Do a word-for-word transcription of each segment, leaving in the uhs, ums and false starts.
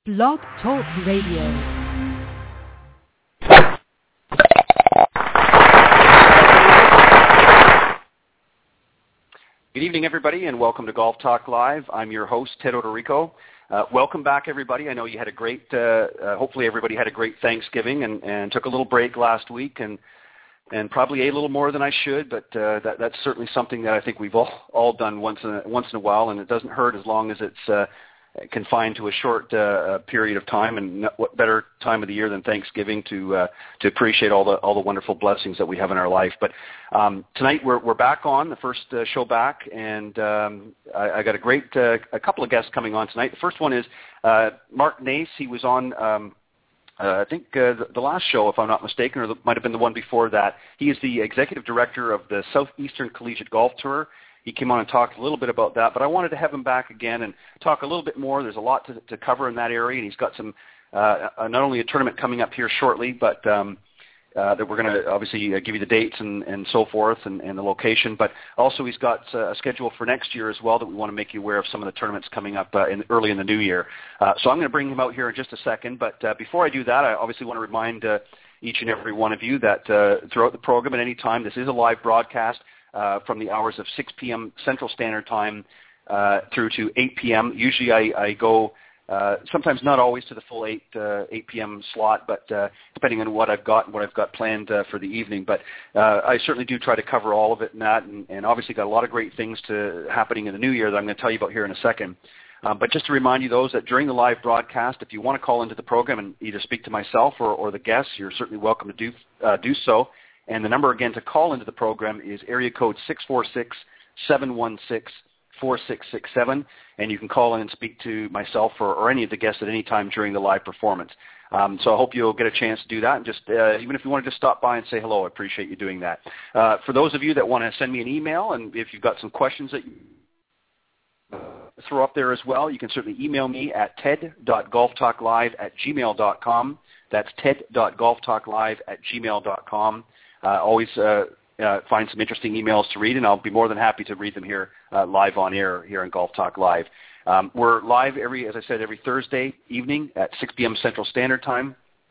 Blog Talk Radio. Good evening, everybody, and welcome to Golf Talk Live. I'm your host, Ted Odorico. Uh, welcome back, everybody. I know you had a great, uh, uh, hopefully everybody had a great Thanksgiving and, and took a little break last week and and probably ate a little more than I should, but uh, that, that's certainly something that I think we've all, all done once in, a, once in a while, and it doesn't hurt as long as it's uh, confined to a short uh, period of time, and what better time of the year than Thanksgiving to uh, to appreciate all the all the wonderful blessings that we have in our life. But um, tonight we're we're back on the first uh, show back, and um, I, I got a great uh, a couple of guests coming on tonight. The first one is uh, Mark Nace. He was on. Um, Uh, I think uh, the, the last show, if I'm not mistaken, or it might have been the one before that. He is the executive director of the Southeastern Collegiate Golf Tour. He came on and talked a little bit about that, but I wanted to have him back again and talk a little bit more. There's a lot to, to cover in that area, and he's got some uh, not only a tournament coming up here shortly, but um, uh, that we're going to obviously uh, give you the dates and, and so forth and, and the location, but also he's got uh, a schedule for next year as well that we want to make you aware of some of the tournaments coming up uh, in, early in the new year. Uh, so I'm going to bring him out here in just a second, but uh, before I do that, I obviously want to remind uh, each and every one of you that uh, throughout the program at any time, this is a live broadcast uh, from the hours of six p.m. Central Standard Time uh, through to eight p.m. Usually I, I go Uh, sometimes not always to the full eight uh, eight p.m. slot, but uh, depending on what I've got and what I've got planned uh, for the evening. But uh, I certainly do try to cover all of it and that, and, and obviously got a lot of great things to happening in the new year that I'm going to tell you about here in a second. Um, but just to remind you, those that during the live broadcast, if you want to call into the program and either speak to myself or, or the guests, you're certainly welcome to do uh, do so. And the number again to call into the program is area code six four six, seven one six, four six six seven, and you can call in and speak to myself or, or any of the guests at any time during the live performance. Um, so I hope you'll get a chance to do that, and just uh, even if you want to just stop by and say hello, I appreciate you doing that. Uh, for those of you that want to send me an email, and if you've got some questions that you throw up there as well, you can certainly email me at ted dot golf talk live at gmail dot com. That's ted dot golf talk live at gmail dot com. Uh, always uh, Uh, find some interesting emails to read, and I'll be more than happy to read them here uh, live on air here on Golf Talk Live. Um, we're live every, as I said, every Thursday evening at six p.m. Central Standard Time,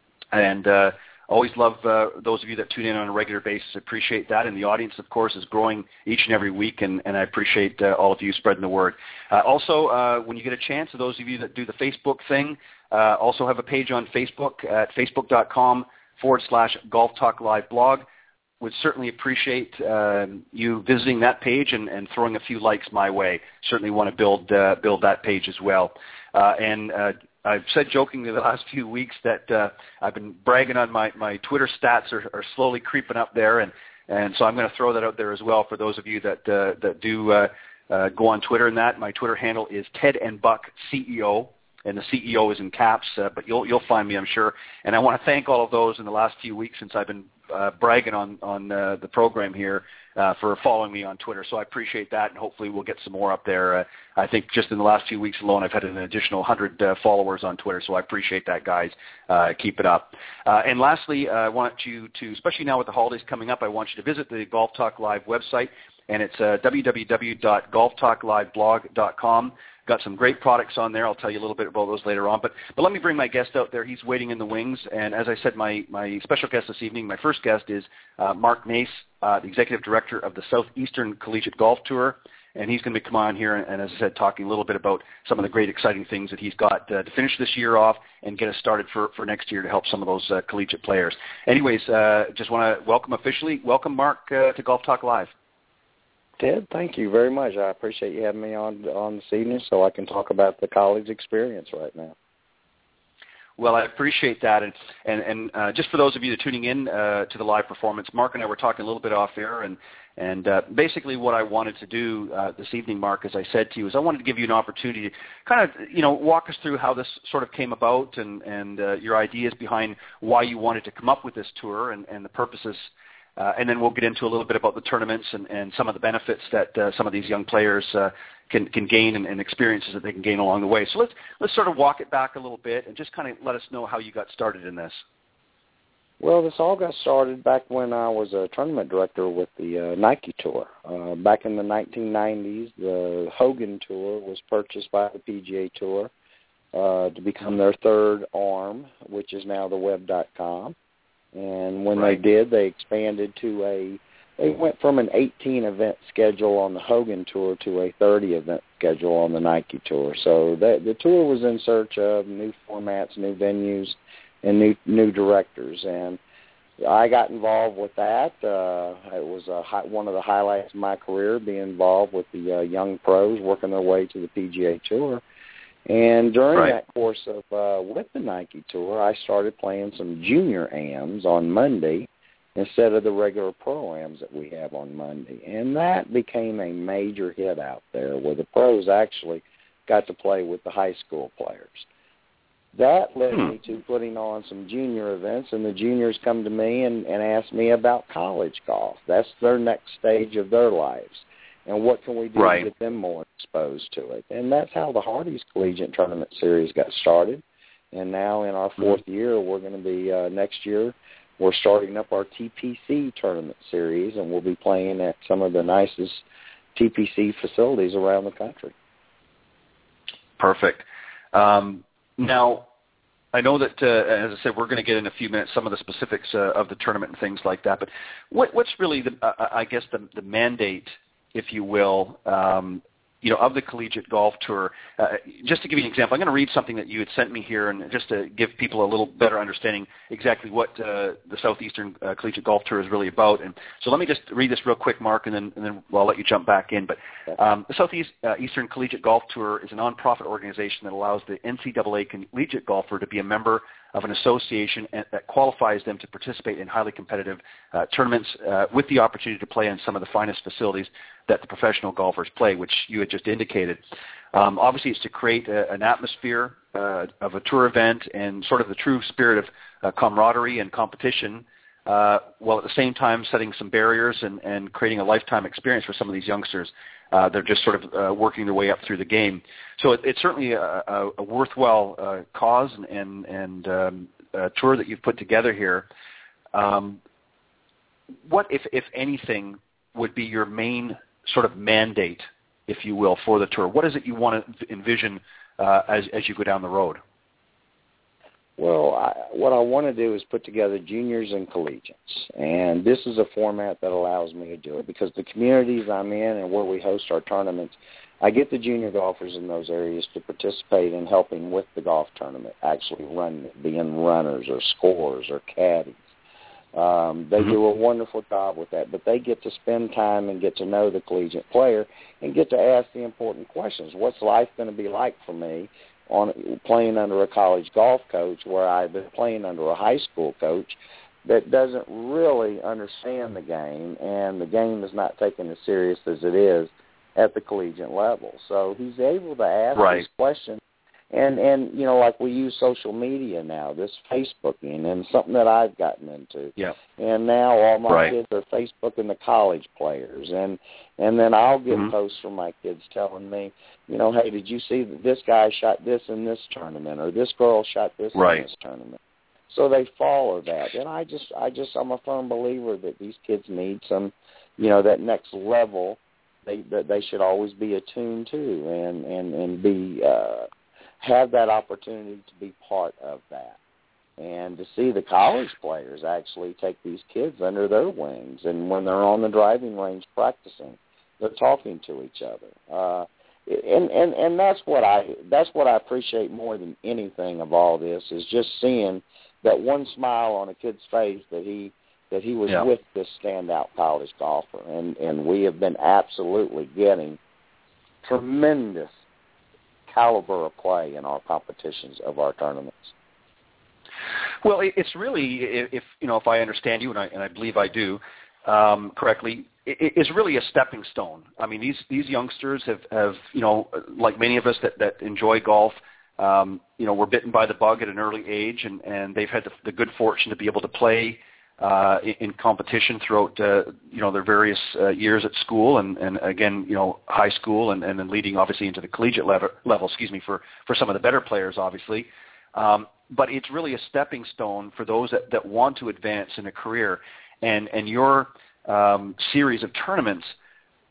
and uh, always love uh, those of you that tune in on a regular basis. Appreciate that, and the audience, of course, is growing each and every week, and, and I appreciate uh, all of you spreading the word. Uh, also, uh, when you get a chance, those of you that do the Facebook thing, uh, also have a page on Facebook at facebook dot com forward slash Golf Talk Live blog. Would certainly appreciate uh, you visiting that page and, and throwing a few likes my way. Certainly want to build uh, build that page as well. Uh, and uh, I've said jokingly the last few weeks that uh, I've been bragging on my, my Twitter stats are, are slowly creeping up there, and, and so I'm going to throw that out there as well for those of you that uh, that do uh, uh, go on Twitter and that. My Twitter handle is Ted and Buck C E O. And the C E O is in caps, uh, but you'll you'll find me, I'm sure. And I want to thank all of those in the last few weeks since I've been uh, bragging on on uh, the program here uh, for following me on Twitter. So I appreciate that, and hopefully we'll get some more up there. Uh, I think just in the last few weeks alone, I've had an additional one hundred uh, followers on Twitter, so I appreciate that, guys. Uh, keep it up. Uh, and lastly, uh, I want you to, especially now with the holidays coming up, I want you to visit the Golf Talk Live website, and it's uh, w w w dot golf talk live blog dot com. Got some great products on there. I'll tell you a little bit about those later on. But but let me bring my guest out there. He's waiting in the wings. And as I said, my, my special guest this evening, my first guest is uh, Mark Nace, uh, the Executive Director of the Southeastern Collegiate Golf Tour. And he's going to come on here and, and, as I said, talking a little bit about some of the great exciting things that he's got uh, to finish this year off and get us started for, for next year to help some of those uh, collegiate players. Anyways, uh, just want to welcome officially, welcome Mark uh, to Golf Talk Live. Ted, thank you very much. I appreciate you having me on on this evening so I can talk about the college experience right now. Well, I appreciate that. And and, and uh, just for those of you that are tuning in uh, to the live performance, Mark and I were talking a little bit off air, and, and uh, basically what I wanted to do uh, this evening, Mark, as I said to you, is I wanted to give you an opportunity to kind of, you know, walk us through how this sort of came about and, and uh, your ideas behind why you wanted to come up with this tour and, and the purposes. Uh, and then we'll get into a little bit about the tournaments and, and some of the benefits that uh, some of these young players uh, can, can gain and, and experiences that they can gain along the way. So let's let's sort of walk it back a little bit and just kind of let us know how you got started in this. Well, this all got started back when I was a tournament director with the uh, Nike Tour. Uh, back in the nineteen nineties, the Hogan Tour was purchased by the P G A Tour. uh, to become their third arm, which is now the web dot com. And when right. they did, they expanded to a, they went from an eighteen event schedule on the Hogan Tour to a thirty event schedule on the Nike Tour. So that, the tour was in search of new formats, new venues, and new new directors. And I got involved with that. Uh, it was a high, one of the highlights of my career, being involved with the uh, young pros working their way to the P G A Tour. And during right. that course of uh, with the Nike Tour, I started playing some junior A Ms on Monday instead of the regular pro-ams that we have on Monday. And that became a major hit out there, where the pros actually got to play with the high school players. That led hmm. me to putting on some junior events, and the juniors come to me and, and ask me about college golf. That's their next stage of their lives, and what can we do right. to get them more exposed to it. And that's how the Hardee's Collegiate Tournament Series got started. And now in our fourth mm-hmm. year, we're going to be, uh, next year, we're starting up our T P C Tournament Series, and we'll be playing at some of the nicest T P C facilities around the country. Perfect. Um, now, I know that, uh, as I said, we're going to get in a few minutes some of the specifics uh, of the tournament and things like that. But what, what's really, the, uh, I guess, the, the mandate, if you will, um, you know, of the Collegiate Golf Tour? Uh, just to give you an example, I'm going to read something that you had sent me here, and just to give people a little better understanding exactly what uh, the Southeastern uh, Collegiate Golf Tour is really about. And so let me just read this real quick, Mark, and then, and then I'll let you jump back in. But um, the Southeastern uh, Collegiate Golf Tour is a nonprofit organization that allows the N C double A collegiate golfer to be a member of an association that qualifies them to participate in highly competitive uh, tournaments uh, with the opportunity to play in some of the finest facilities that the professional golfers play, which you had just indicated. Um, obviously, it's to create a, an atmosphere uh, of a tour event and sort of the true spirit of uh, camaraderie and competition, uh, while at the same time setting some barriers and, and creating a lifetime experience for some of these youngsters. Uh, they're just sort of uh, working their way up through the game. So it, it's certainly a, a, a worthwhile uh, cause and, and, and um, a tour that you've put together here. Um, what, if, if anything, would be your main sort of mandate, if you will, for the tour? What is it you want to envision uh, as, as you go down the road? Well, I, what I want to do is put together juniors and collegiates, and this is a format that allows me to do it because the communities I'm in and where we host our tournaments, I get the junior golfers in those areas to participate in helping with the golf tournament, actually run, being runners or scorers or caddies. Um, they mm-hmm. do a wonderful job with that, but they get to spend time and get to know the collegiate player and get to ask the important questions. What's life going to be like for me on playing under a college golf coach where I've been playing under a high school coach that doesn't really understand the game, and the game is not taken as serious as it is at the collegiate level. So he's able to ask right. these questions. And, and you know, like we use social media now, this Facebooking, and something that I've gotten into. Yeah. And now all my right. kids are Facebooking the college players. And and then I'll get mm-hmm. posts from my kids telling me, you know, hey, did you see that this guy shot this in this tournament, or this girl shot this right. in this tournament? So they follow that. And I just, I just, I'm a firm believer that these kids need some, you know, that next level they, that they should always be attuned to and, and, and be, uh, have that opportunity to be part of that, and to see the college players actually take these kids under their wings, and when they're on the driving range practicing, they're talking to each other, uh, and and and that's what I that's what I appreciate more than anything of all this, is just seeing that one smile on a kid's face that he that he was yeah. with this standout college golfer, and and we have been absolutely getting tremendous caliber of play in our competitions of our tournaments. Well, it's really, if you know, if I understand you, and I, and I believe I do um, correctly, it, it's really a stepping stone. I mean, these these youngsters have, have you know, like many of us that, that enjoy golf, um, you know, were bitten by the bug at an early age, and, and they've had the, the good fortune to be able to play uh, in, in competition throughout, uh, you know, their various uh, years at school, and, and again, you know, high school, and, and then leading obviously into the collegiate level, level, excuse me, for, for some of the better players, obviously. Um, but it's really a stepping stone for those that, that want to advance in a career. And, and your um, series of tournaments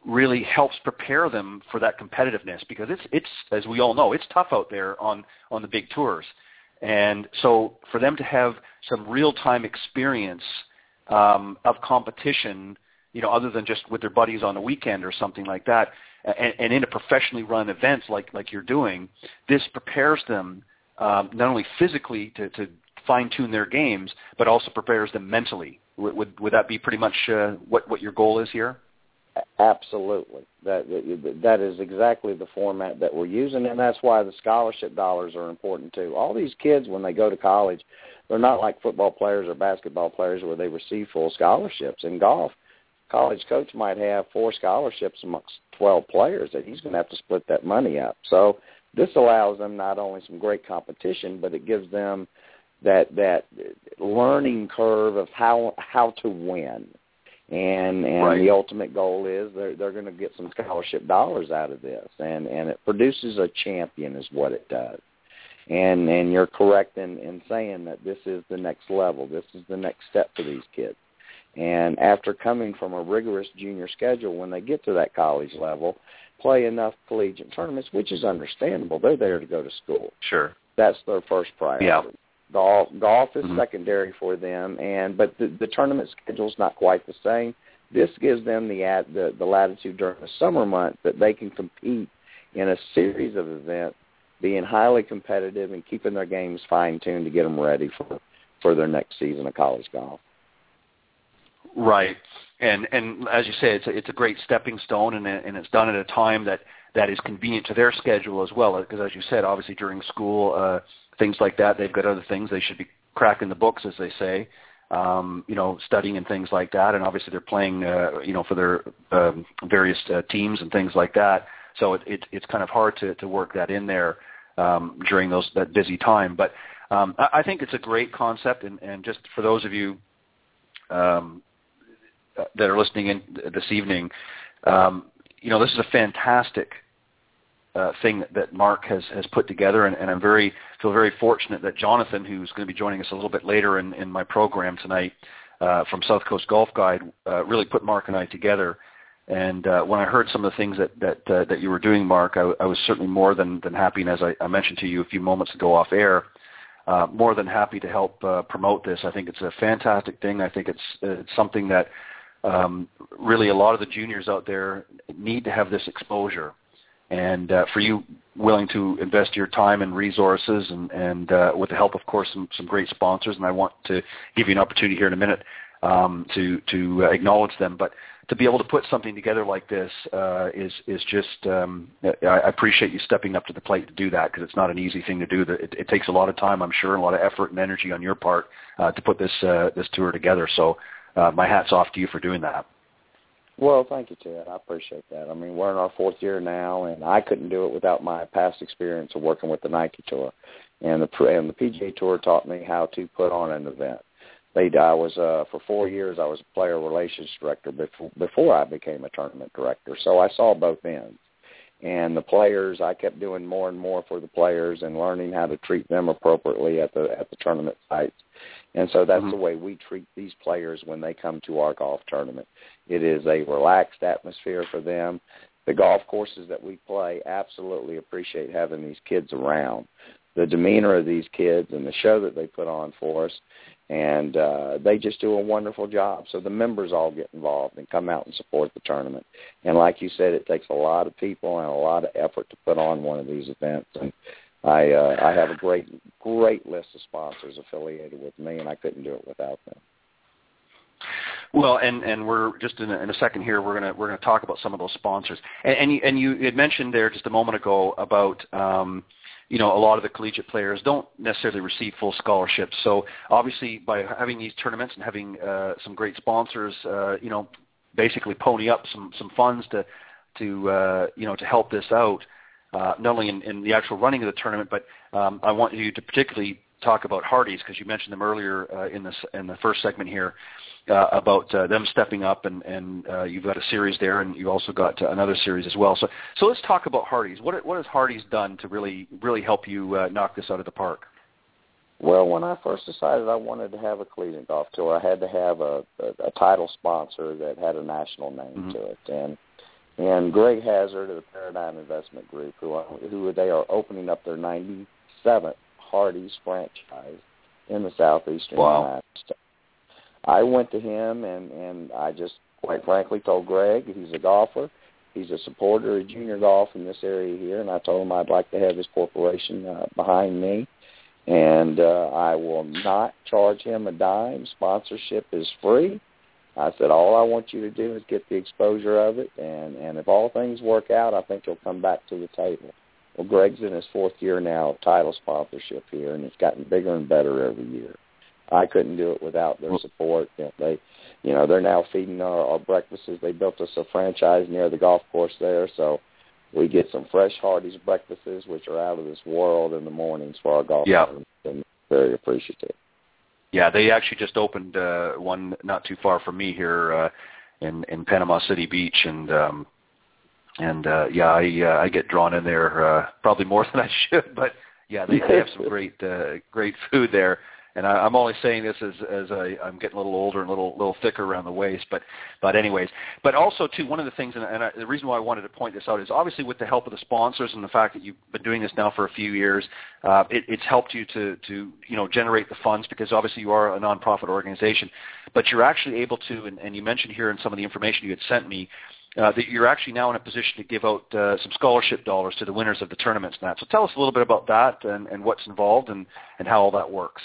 really helps prepare them for that competitiveness, because it's, it's as we all know, it's tough out there on, on the big tours. And so for them to have some real-time experience um, of competition, you know, other than just with their buddies on the weekend or something like that, and, and in a professionally run event like, like you're doing, this prepares them um, not only physically to, to fine-tune their games, but also prepares them mentally. Would, would, would that be pretty much uh, what, what your goal is here? Absolutely. That that is exactly the format that we're using, and that's why the scholarship dollars are important too. All these kids, when they go to college, they're not like football players or basketball players where they receive full scholarships. In golf, college coach might have four scholarships amongst twelve players that he's going to have to split that money up. So this allows them not only some great competition, but it gives them that that learning curve of how how to win. And and right. the ultimate goal is they're they're going to get some scholarship dollars out of this, and and it produces a champion is what it does. And and you're correct in, in saying that this is the next level. This is the next step for these kids. And after coming from a rigorous junior schedule, when they get to that college level, play enough collegiate tournaments, which is understandable. They're there to go to school. Sure, that's their first priority. Yeah. Golf, golf is mm-hmm. secondary for them, and but the, the tournament schedule is not quite the same. This gives them the, the the latitude during the summer months that they can compete in a series of events, being highly competitive and keeping their games fine-tuned to get them ready for, for their next season of college golf. Right, and and as you say, it's a, it's a great stepping stone, and and it's done at a time that, that is convenient to their schedule as well. Because as you said, obviously during school, uh, things like that, they've got other things they should be cracking the books, as they say, um, you know, studying and things like that. And obviously they're playing, uh, you know, for their um, various uh, teams and things like that. So it, it, it's kind of hard to, to work that in there um, during those that busy time. But um, I, I think it's a great concept, and, and just for those of you um, that are listening in this evening, um, you know, this is a fantastic uh, thing that, that Mark has, has put together, and, and I'm very feel very fortunate that Jonathan, who's going to be joining us a little bit later in, in my program tonight uh, from South Coast Golf Guide, uh, really put Mark and I together. And uh, when I heard some of the things that that, uh, that you were doing, Mark, I, I was certainly more than, than happy, and as I, I mentioned to you a few moments ago off air, uh, more than happy to help uh, promote this. I think it's a fantastic thing. I think it's, it's something that um, really a lot of the juniors out there need to have this exposure. And uh, for you willing to invest your time and resources, and, and uh, with the help, of course, some, some great sponsors, and I want to give you an opportunity here in a minute um, to, to uh, acknowledge them. But to be able to put something together like this uh, is is just, um, I appreciate you stepping up to the plate to do that, because it's not an easy thing to do. It, it takes a lot of time, I'm sure, and a lot of effort and energy on your part uh, to put this uh, this tour together. So uh, my hat's off to you for doing that. Well, thank you, Ted. I appreciate that. I mean, we're in our fourth year now, and I couldn't do it without my past experience of working with the Nike Tour. And the, and the P G A Tour taught me how to put on an event. They, I was uh, for four years. I was a player relations director before, before I became a tournament director. So I saw both ends. And the players, I kept doing more and more for the players and learning how to treat them appropriately at the at the tournament sites. And so that's mm-hmm. the way we treat these players when they come to our golf tournament. It is a relaxed atmosphere for them. The golf courses that we play absolutely appreciate having these kids around. The demeanor of these kids and the show that they put on for us, and uh, they just do a wonderful job. So the members all get involved and come out and support the tournament. And like you said, it takes a lot of people and a lot of effort to put on one of these events. And I uh, I have a great, great list of sponsors affiliated with me, and I couldn't do it without them. Well, and, and we're just in a, in a second here. We're gonna we're gonna talk about some of those sponsors. And and you, and you had mentioned there just a moment ago about um, you know, a lot of the collegiate players don't necessarily receive full scholarships. So obviously, by having these tournaments and having uh, some great sponsors, uh, you know, basically pony up some some funds to to uh, you know to help this out. Uh, not only in, in the actual running of the tournament, but um, I want you to particularly talk about Hardy's, because you mentioned them earlier uh, in this in the first segment here uh, about uh, them stepping up, and, and uh, you've got a series there, and you've also got uh, another series as well. So, so let's talk about Hardy's. What what has Hardy's done to really really help you uh, knock this out of the park? Well, when I first decided I wanted to have a collegiate golf tour, I had to have a, a, a title sponsor that had a national name mm-hmm. to it, and And Greg Hazard of the Paradigm Investment Group, who are, who they are opening up their ninety-seventh Hardee's franchise in the southeastern wow. United States. I went to him, and, and I just, quite frankly, told Greg he's a golfer. He's a supporter of junior golf in this area here, and I told him I'd like to have his corporation uh, behind me. And uh, I will not charge him a dime. Sponsorship is free. I said, all I want you to do is get the exposure of it, and, and if all things work out, I think you'll come back to the table. Well, Greg's in his fourth year now of title sponsorship here, and it's gotten bigger and better every year. I couldn't do it without their support. You know, they, you know, they're now feeding our, our breakfasts. They built us a franchise near the golf course there, so we get some fresh Hardee's breakfasts, which are out of this world in the mornings for our golfers. Yeah. And very appreciative. Yeah, they actually just opened uh, one not too far from me here uh, in in Panama City Beach, and um, and uh, yeah, I uh, I get drawn in there uh, probably more than I should, but yeah, they, they have some great uh, great food there. And I, I'm only saying this as as I, I'm getting a little older and a little little thicker around the waist, but but anyways, but also too, one of the things, and, and I, the reason why I wanted to point this out is obviously with the help of the sponsors and the fact that you've been doing this now for a few years, uh, it, it's helped you to to you know generate the funds, because obviously you are a nonprofit organization, but you're actually able to, and, and you mentioned here in some of the information you had sent me, uh, that you're actually now in a position to give out uh, some scholarship dollars to the winners of the tournaments and that. So tell us a little bit about that and, and what's involved and, and how all that works.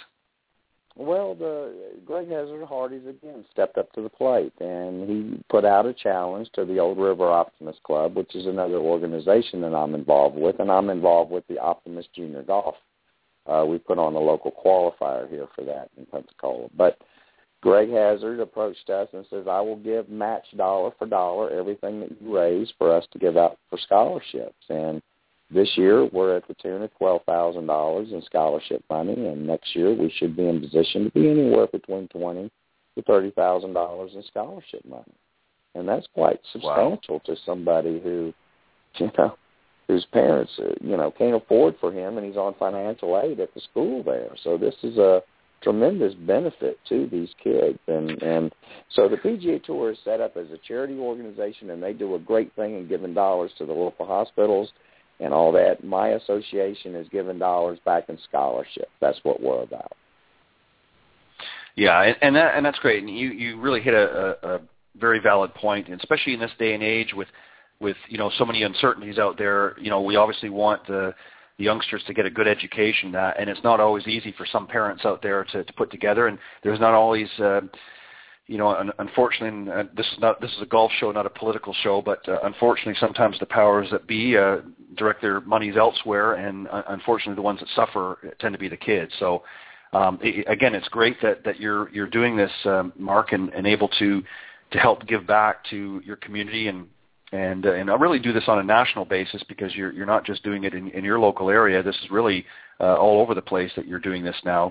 Well, the Greg Hazard Hardee's again stepped up to the plate, and he put out a challenge to the Old River Optimist Club, which is another organization that I'm involved with, and I'm involved with the Optimist Junior Golf. Uh, we put on a local qualifier here for that in Pensacola. But Greg Hazard approached us and says, I will give match dollar for dollar everything that you raise for us to give out for scholarships. And this year, we're at the tune of twelve thousand dollars in scholarship money, and next year we should be in position to be anywhere between twenty thousand dollars to thirty thousand dollars in scholarship money. And that's quite substantial wow. to somebody who, you know, whose parents, uh, you know, can't afford for him, and he's on financial aid at the school there. So this is a tremendous benefit to these kids. And, and so the P G A Tour is set up as a charity organization, and they do a great thing in giving dollars to the local hospitals and all that. My association is giving dollars back in scholarship. That's what we're about. Yeah, and, and that and that's great. And you, you really hit a, a, a very valid point, and especially in this day and age with, with you know so many uncertainties out there. You know, we obviously want the, the youngsters to get a good education, uh, and it's not always easy for some parents out there to, to put together. And there's not always uh, You know, un- unfortunately, uh, this is not this is a golf show, not a political show. But uh, unfortunately, sometimes the powers that be uh, direct their monies elsewhere, and uh, unfortunately, the ones that suffer tend to be the kids. So, um, it, again, it's great that, that you're you're doing this, um, Mark, and, and able to to help give back to your community, and and uh, and I really do this on a national basis, because you're you're not just doing it in, in your local area. This is really uh, all over the place that you're doing this now.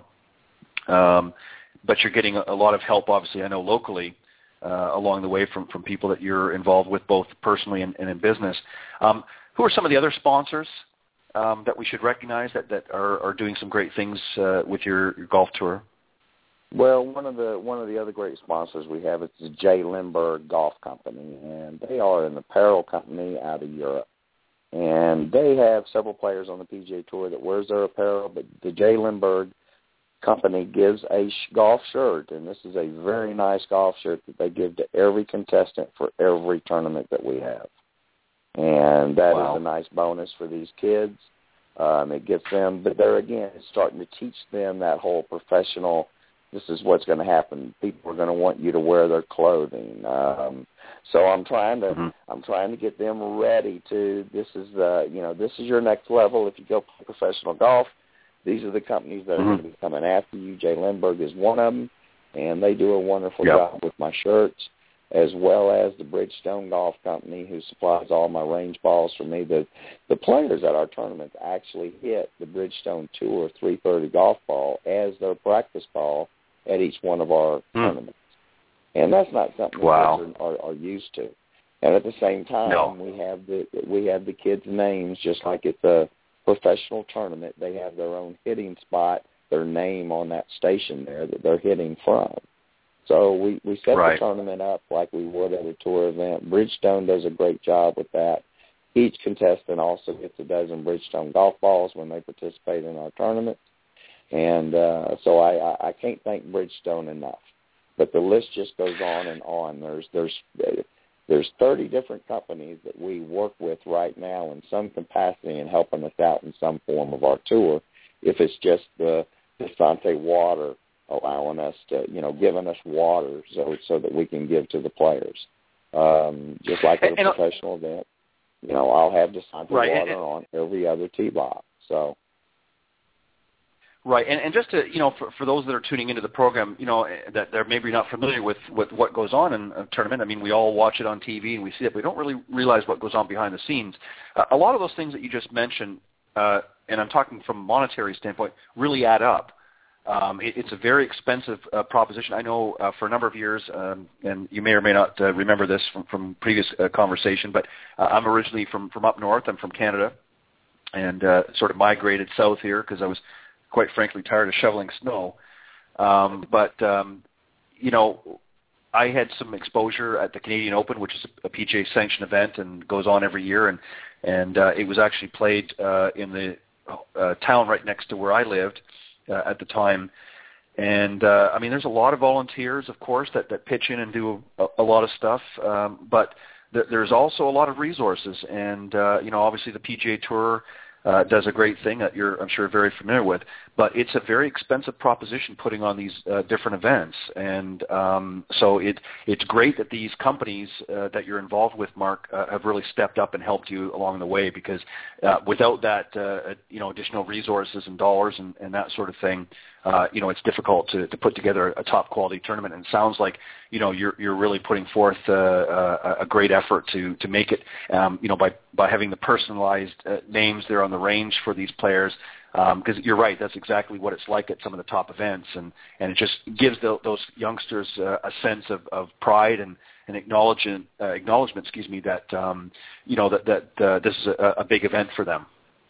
Um, But you're getting a lot of help, obviously, I know locally, uh, along the way from, from people that you're involved with, both personally and, and in business. Um, who are some of the other sponsors um, that we should recognize that, that are, are doing some great things uh, with your, your golf tour? Well, one of the one of the other great sponsors we have is the J. Lindbergh Golf Company, and they are an apparel company out of Europe. And they have several players on the P G A Tour that wears their apparel, but the J. Lindbergh Company gives a golf shirt, and this is a very nice golf shirt that they give to every contestant for every tournament that we have. And that wow. is a nice bonus for these kids. Um, it gets them, but there again, it's starting to teach them that whole professional, this is what's going to happen. People are going to want you to wear their clothing. Um, so I'm trying to, mm-hmm. I'm trying to get them ready to, this is the, you know, this is your next level. If you go play professional golf, these are the companies that are mm-hmm. going to be coming after you. J. Lindbergh is one of them, and they do a wonderful yep. job with my shirts, as well as the Bridgestone Golf Company, who supplies all my range balls for me. The, the players at our tournaments actually hit the Bridgestone Tour three thirty golf ball as their practice ball at each one of our mm. tournaments. And that's not something wow. kids are, are, are used to. And at the same time, no. we have the we have the kids' names, just like it's a professional tournament. They have their own hitting spot, their name on that station there that they're hitting from. So we, we set right. the tournament up like we would at a tour event. Bridgestone does a great job with that. Each contestant also gets a dozen Bridgestone golf balls when they participate in our tournament. And uh, so I, I can't thank Bridgestone enough. But the list just goes on and on. There's there's there's thirty different companies that we work with right now in some capacity and helping us out in some form of our tour. If it's just the Desante water allowing us to, you know, giving us water so so that we can give to the players. Um, just like at a and, professional and, event, you know, I'll have Desante right, water and, on every other tee box. So. Right, and, and just to, you know, for, for those that are tuning into the program, you know, that they're maybe not familiar with, with what goes on in a tournament. I mean, we all watch it on T V and we see it, but we don't really realize what goes on behind the scenes. Uh, a lot of those things that you just mentioned, uh, and I'm talking from a monetary standpoint, really add up. Um, it, it's a very expensive uh, proposition. I know uh, for a number of years, um, and you may or may not uh, remember this from, from previous uh, conversation, but uh, I'm originally from, from up north. I'm from Canada, and uh, sort of migrated south here because I was quite frankly tired of shoveling snow. Um, but, um, you know, I had some exposure at the Canadian Open, which is a P G A sanctioned event and goes on every year. And, and uh, it was actually played uh, in the uh, town right next to where I lived uh, at the time. And, uh, I mean, there's a lot of volunteers, of course, that, that pitch in and do a, a lot of stuff. Um, but th- there's also a lot of resources. And, uh, you know, obviously the P G A Tour Uh, does a great thing that you're, I'm sure, very familiar with. But it's a very expensive proposition putting on these uh, different events. And um, so it, it's great that these companies uh, that you're involved with, Mark, uh, have really stepped up and helped you along the way, because uh, without that, uh, you know, additional resources and dollars and, and that sort of thing, uh, you know, it's difficult to, to put together a top quality tournament. And it sounds like, you know, you're, you're really putting forth uh, a, a great effort to, to make it, um, you know, by, by having the personalized uh, names there on the range for these players. Because um, you're right, that's exactly what it's like at some of the top events, and, and it just gives the, those youngsters uh, a sense of, of pride and, and acknowledgement, uh, acknowledgement, excuse me, that um, you know that that uh, this is a, a big event for them.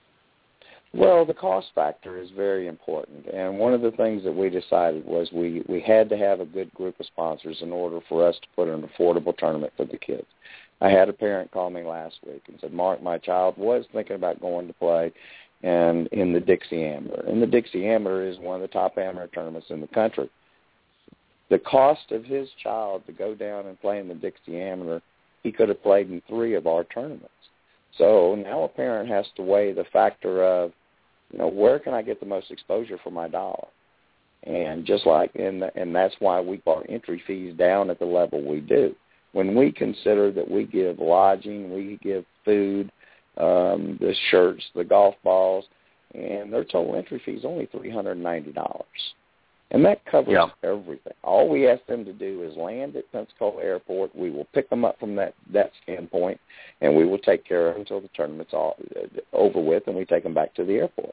Well, the cost factor is very important, and one of the things that we decided was we, we had to have a good group of sponsors in order for us to put an affordable tournament for the kids. I had a parent call me last week and said, Mark, my child was thinking about going to play and in the Dixie Amateur. And the Dixie Amateur is one of the top amateur tournaments in the country. The cost of his child to go down and play in the Dixie Amateur, he could have played in three of our tournaments. So now a parent has to weigh the factor of, you know, where can I get the most exposure for my dollar? And just like, and, and that's why we keep our entry fees down at the level we do. When we consider that we give lodging, we give food, um, the shirts, the golf balls, and their total entry fee is only three hundred ninety dollars. And that covers yeah. everything. All we ask them to do is land at Pensacola Airport. We will pick them up from that, that standpoint, and we will take care of them until the tournament's all, uh, over with, and we take them back to the airport.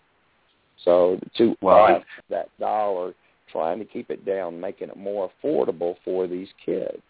So to well, ask that dollar, trying to keep it down, making it more affordable for these kids.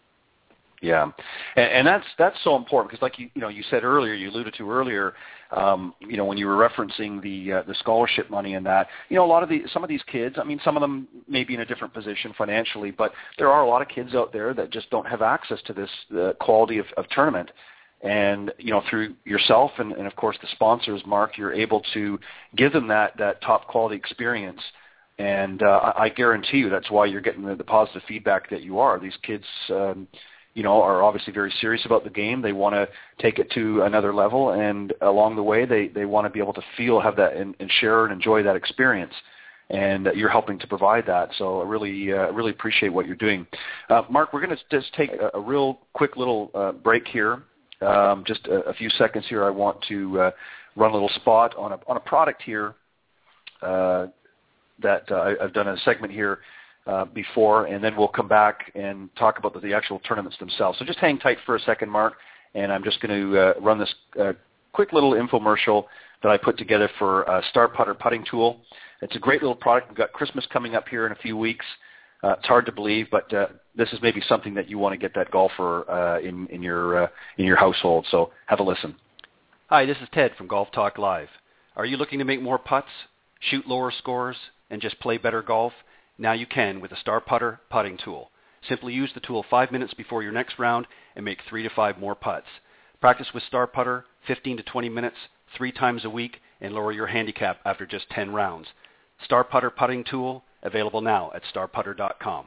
Yeah, and, and that's that's so important because, like you you know you said earlier, you alluded to earlier, um, you know when you were referencing the uh, the scholarship money and that, you know a lot of the some of these kids, I mean some of them may be in a different position financially, but there are a lot of kids out there that just don't have access to this uh, quality of, of tournament. And you know through yourself and, and of course the sponsors, Mark, you're able to give them that that top quality experience. And uh, I guarantee you that's why you're getting the, the positive feedback that you are. These kids. Um, you know, are obviously very serious about the game. They want to take it to another level, and along the way, they, they want to be able to feel, have that, and, and share and enjoy that experience. And uh, you're helping to provide that. So I really, uh, really appreciate what you're doing. Uh, Mark, we're going to just take a, a real quick little uh, break here. Um, just a, a few seconds here. I want to uh, run a little spot on a on a product here uh, that uh, I, I've done a segment here. Uh, before, and then we'll come back and talk about the, the actual tournaments themselves. So just hang tight for a second, Mark, and I'm just going to uh, run this uh, quick little infomercial that I put together for uh, Star Putter Putting Tool. It's a great little product. We've got Christmas coming up here in a few weeks. Uh, it's hard to believe, but uh, this is maybe something that you want to get that golfer uh, in, in your uh, in your household. So have a listen. Hi, this is Ted from Golf Talk Live. Are you looking to make more putts, shoot lower scores, and just play better golf? Now you can with the Star Putter Putting Tool. Simply use the tool five minutes before your next round and make three to five more putts. Practice with Star Putter fifteen to twenty minutes, three times a week, and lower your handicap after just ten rounds. Star Putter putting tool, available now at star putter dot com.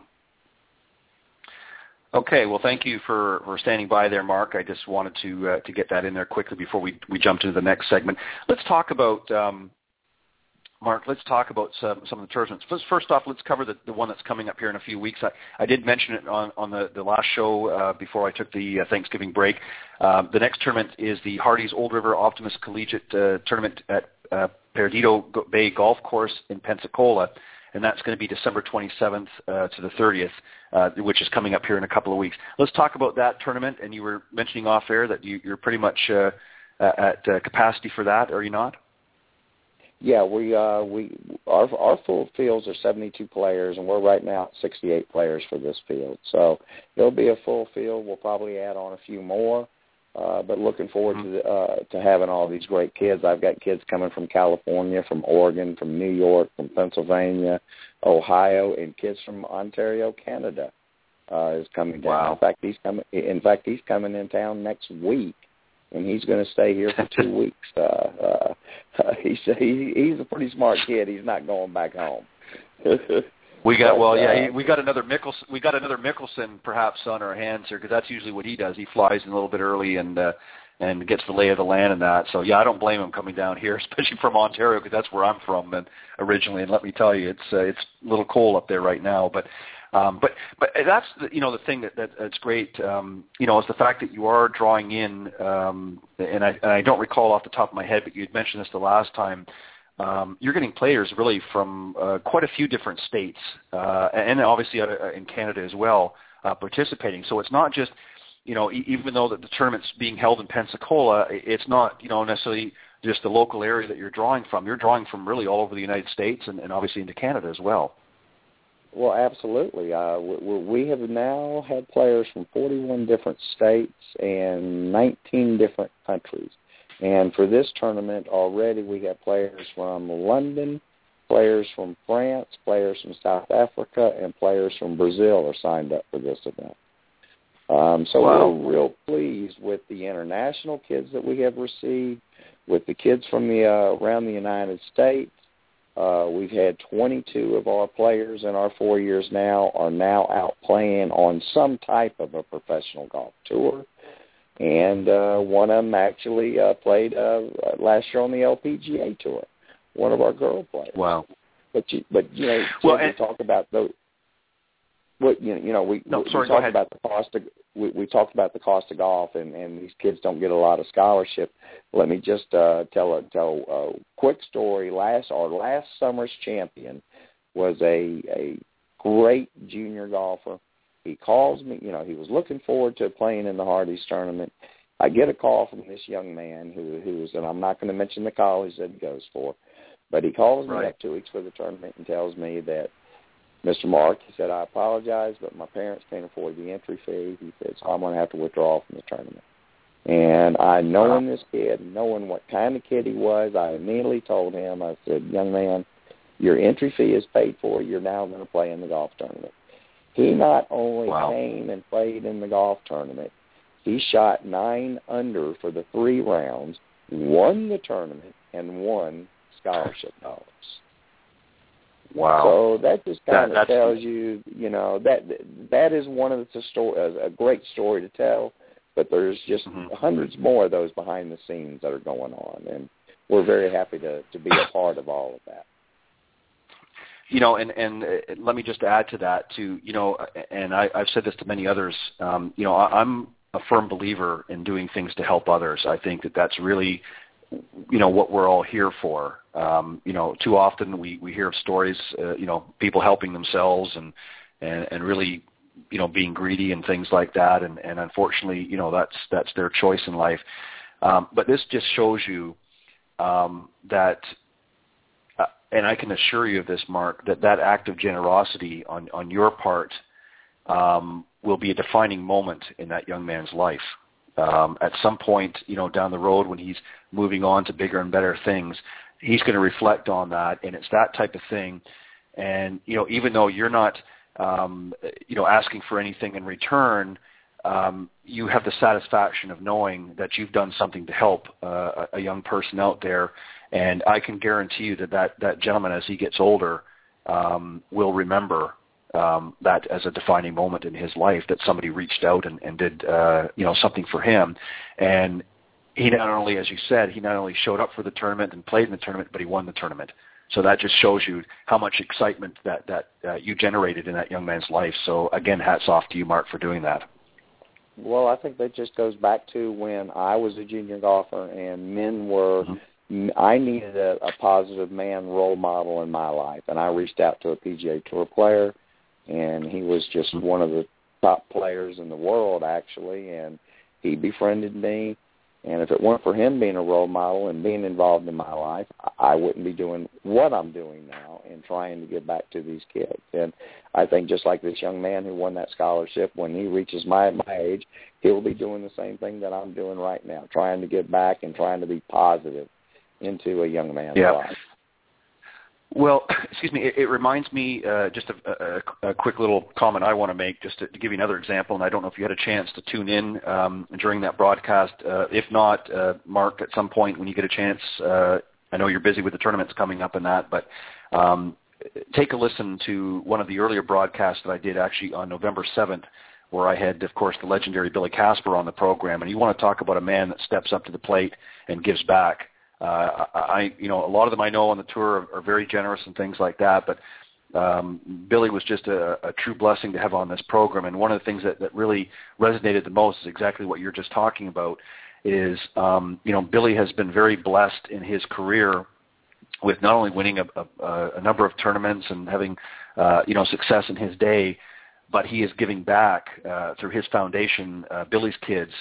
Okay, well, thank you for, for standing by there, Mark. I just wanted to uh, to get that in there quickly before we, we jump into the next segment. Let's talk about, um, Mark, let's talk about some, some of the tournaments. First, first off, let's cover the, the one that's coming up here in a few weeks. I, I did mention it on, on the, the last show uh, before I took the uh, Thanksgiving break. Uh, the next tournament is the Hardy's Old River Optimist Collegiate uh, Tournament at uh, Perdido Bay Golf Course in Pensacola. And that's going to be December twenty-seventh uh, to the thirtieth, uh, which is coming up here in a couple of weeks. Let's talk about that tournament. And you were mentioning off air that you, you're pretty much uh, at uh, capacity for that, are you not? Yeah, we uh, we our our full fields are seventy-two players, and we're right now at sixty-eight players for this field. So it'll be a full field. We'll probably add on a few more. Uh, but looking forward mm-hmm. to the, uh, to having all these great kids. I've got kids coming from California, from Oregon, from New York, from Pennsylvania, Ohio, and kids from Ontario, Canada, uh, is coming down. Wow. In fact, he's coming. In fact, he's coming in town next week, and he's going to stay here for two weeks. Uh, uh, he's he, he's a pretty smart kid. He's not going back home. We got well, yeah. uh, He, we got another Mickelson. We got another Mickelson perhaps on our hands here because that's usually what he does. He flies in a little bit early and uh, and gets the lay of the land and that. So yeah, I don't blame him coming down here, especially from Ontario because that's where I'm from and originally. And let me tell you, it's uh, it's a little cold up there right now. But um, but but that's the, you know the thing that, that that's great. Um, you know, is the fact that you are drawing in. Um, and I and I don't recall off the top of my head, but you had mentioned this the last time. Um, you're getting players really from uh, quite a few different states, uh, and obviously uh, in Canada as well, uh, participating. So it's not just, you know, e- even though that the tournament's being held in Pensacola, it's not, you know, necessarily just the local area that you're drawing from. You're drawing from really all over the United States and, and obviously into Canada as well. Well, absolutely. Uh, we, we have now had players from forty-one different states and nineteen different countries. And for this tournament already, we have players from London, players from France, players from South Africa, and players from Brazil are signed up for this event. Um, so wow. We're real pleased with the international kids that we have received, with the kids from the uh, around the United States. Uh, we've had twenty-two of our players in our four years now are now out playing on some type of a professional golf tour. And uh, one of them actually uh, played uh, last year on the L P G A tour. One of our girl players. Wow! But you, but you know, well, we talk about the. What you know, you know, we, no, we, sorry, we talked about the cost of we, we talked about the cost of golf, and, and these kids don't get a lot of scholarship. Let me just uh, tell a tell a quick story. Last our last summer's champion was a a great junior golfer. He calls me, you know, he was looking forward to playing in the Hardy's tournament. I get a call from this young man who, who is, and I'm not going to mention the college that he goes for, but he calls me right. up two weeks for the tournament and tells me that, Mister Mark, he said, I apologize, but my parents can't afford the entry fee. He said, so I'm going to have to withdraw from the tournament. And I, knowing this kid, knowing what kind of kid he was, I immediately told him, I said, young man, your entry fee is paid for. You're now going to play in the golf tournament. He not only wow. came and played in the golf tournament, he shot nine under for the three rounds, won the tournament, and won scholarship dollars. Wow! So that just kind that, of tells you, you know, that that is one of the story, a great story to tell. But there's just mm-hmm. hundreds more of those behind the scenes that are going on, and we're very happy to to be a part of all of that. You know, and, and let me just add to that, too, you know, and I, I've said this to many others, um, you know, I, I'm a firm believer in doing things to help others. I think that that's really, you know, what we're all here for. Um, you know, too often we, we hear of stories, uh, you know, people helping themselves and, and, and really, you know, being greedy and things like that. And, and unfortunately, you know, that's, that's their choice in life. Um, but this just shows you um, that, and I can assure you of this, Mark, that that act of generosity on, on your part um, will be a defining moment in that young man's life. Um, at some point, you know, down the road when he's moving on to bigger and better things, he's going to reflect on that, and it's that type of thing. And, you know, even though you're not um, you know, asking for anything in return, um, you have the satisfaction of knowing that you've done something to help uh, a young person out there. And I can guarantee you that that, that gentleman, as he gets older, um, will remember um, that as a defining moment in his life, that somebody reached out and, and did, uh, you know, something for him. And he not only, as you said, he not only showed up for the tournament and played in the tournament, but he won the tournament. So that just shows you how much excitement that, that uh, you generated in that young man's life. So, again, hats off to you, Mark, for doing that. Well, I think that just goes back to when I was a junior golfer and men were mm-hmm. – I needed a, a positive man role model in my life, and I reached out to a P G A Tour player, and he was just mm-hmm. one of the top players in the world, actually, and he befriended me. And if it weren't for him being a role model and being involved in my life, I wouldn't be doing what I'm doing now and trying to give back to these kids. And I think just like this young man who won that scholarship, when he reaches my my age, he'll be doing the same thing that I'm doing right now, trying to give back and trying to be positive into a young man's yeah. life. Well, excuse me, it, it reminds me, uh, just a, a, a quick little comment I want to make, just to, to give you another example, and I don't know if you had a chance to tune in um, during that broadcast. Uh, if not, uh, Mark, at some point when you get a chance, uh, I know you're busy with the tournaments coming up and that, but um, take a listen to one of the earlier broadcasts that I did actually on November seventh, where I had, of course, the legendary Billy Casper on the program, and you want to talk about a man that steps up to the plate and gives back. Uh, I, you know, a lot of them I know on the tour are, are very generous and things like that, but um, Billy was just a, a true blessing to have on this program. And one of the things that, that really resonated the most is exactly what you're just talking about is, um, you know, Billy has been very blessed in his career with not only winning a, a, a number of tournaments and having, uh, you know, success in his day, but he is giving back uh, through his foundation, uh, Billy's Kids.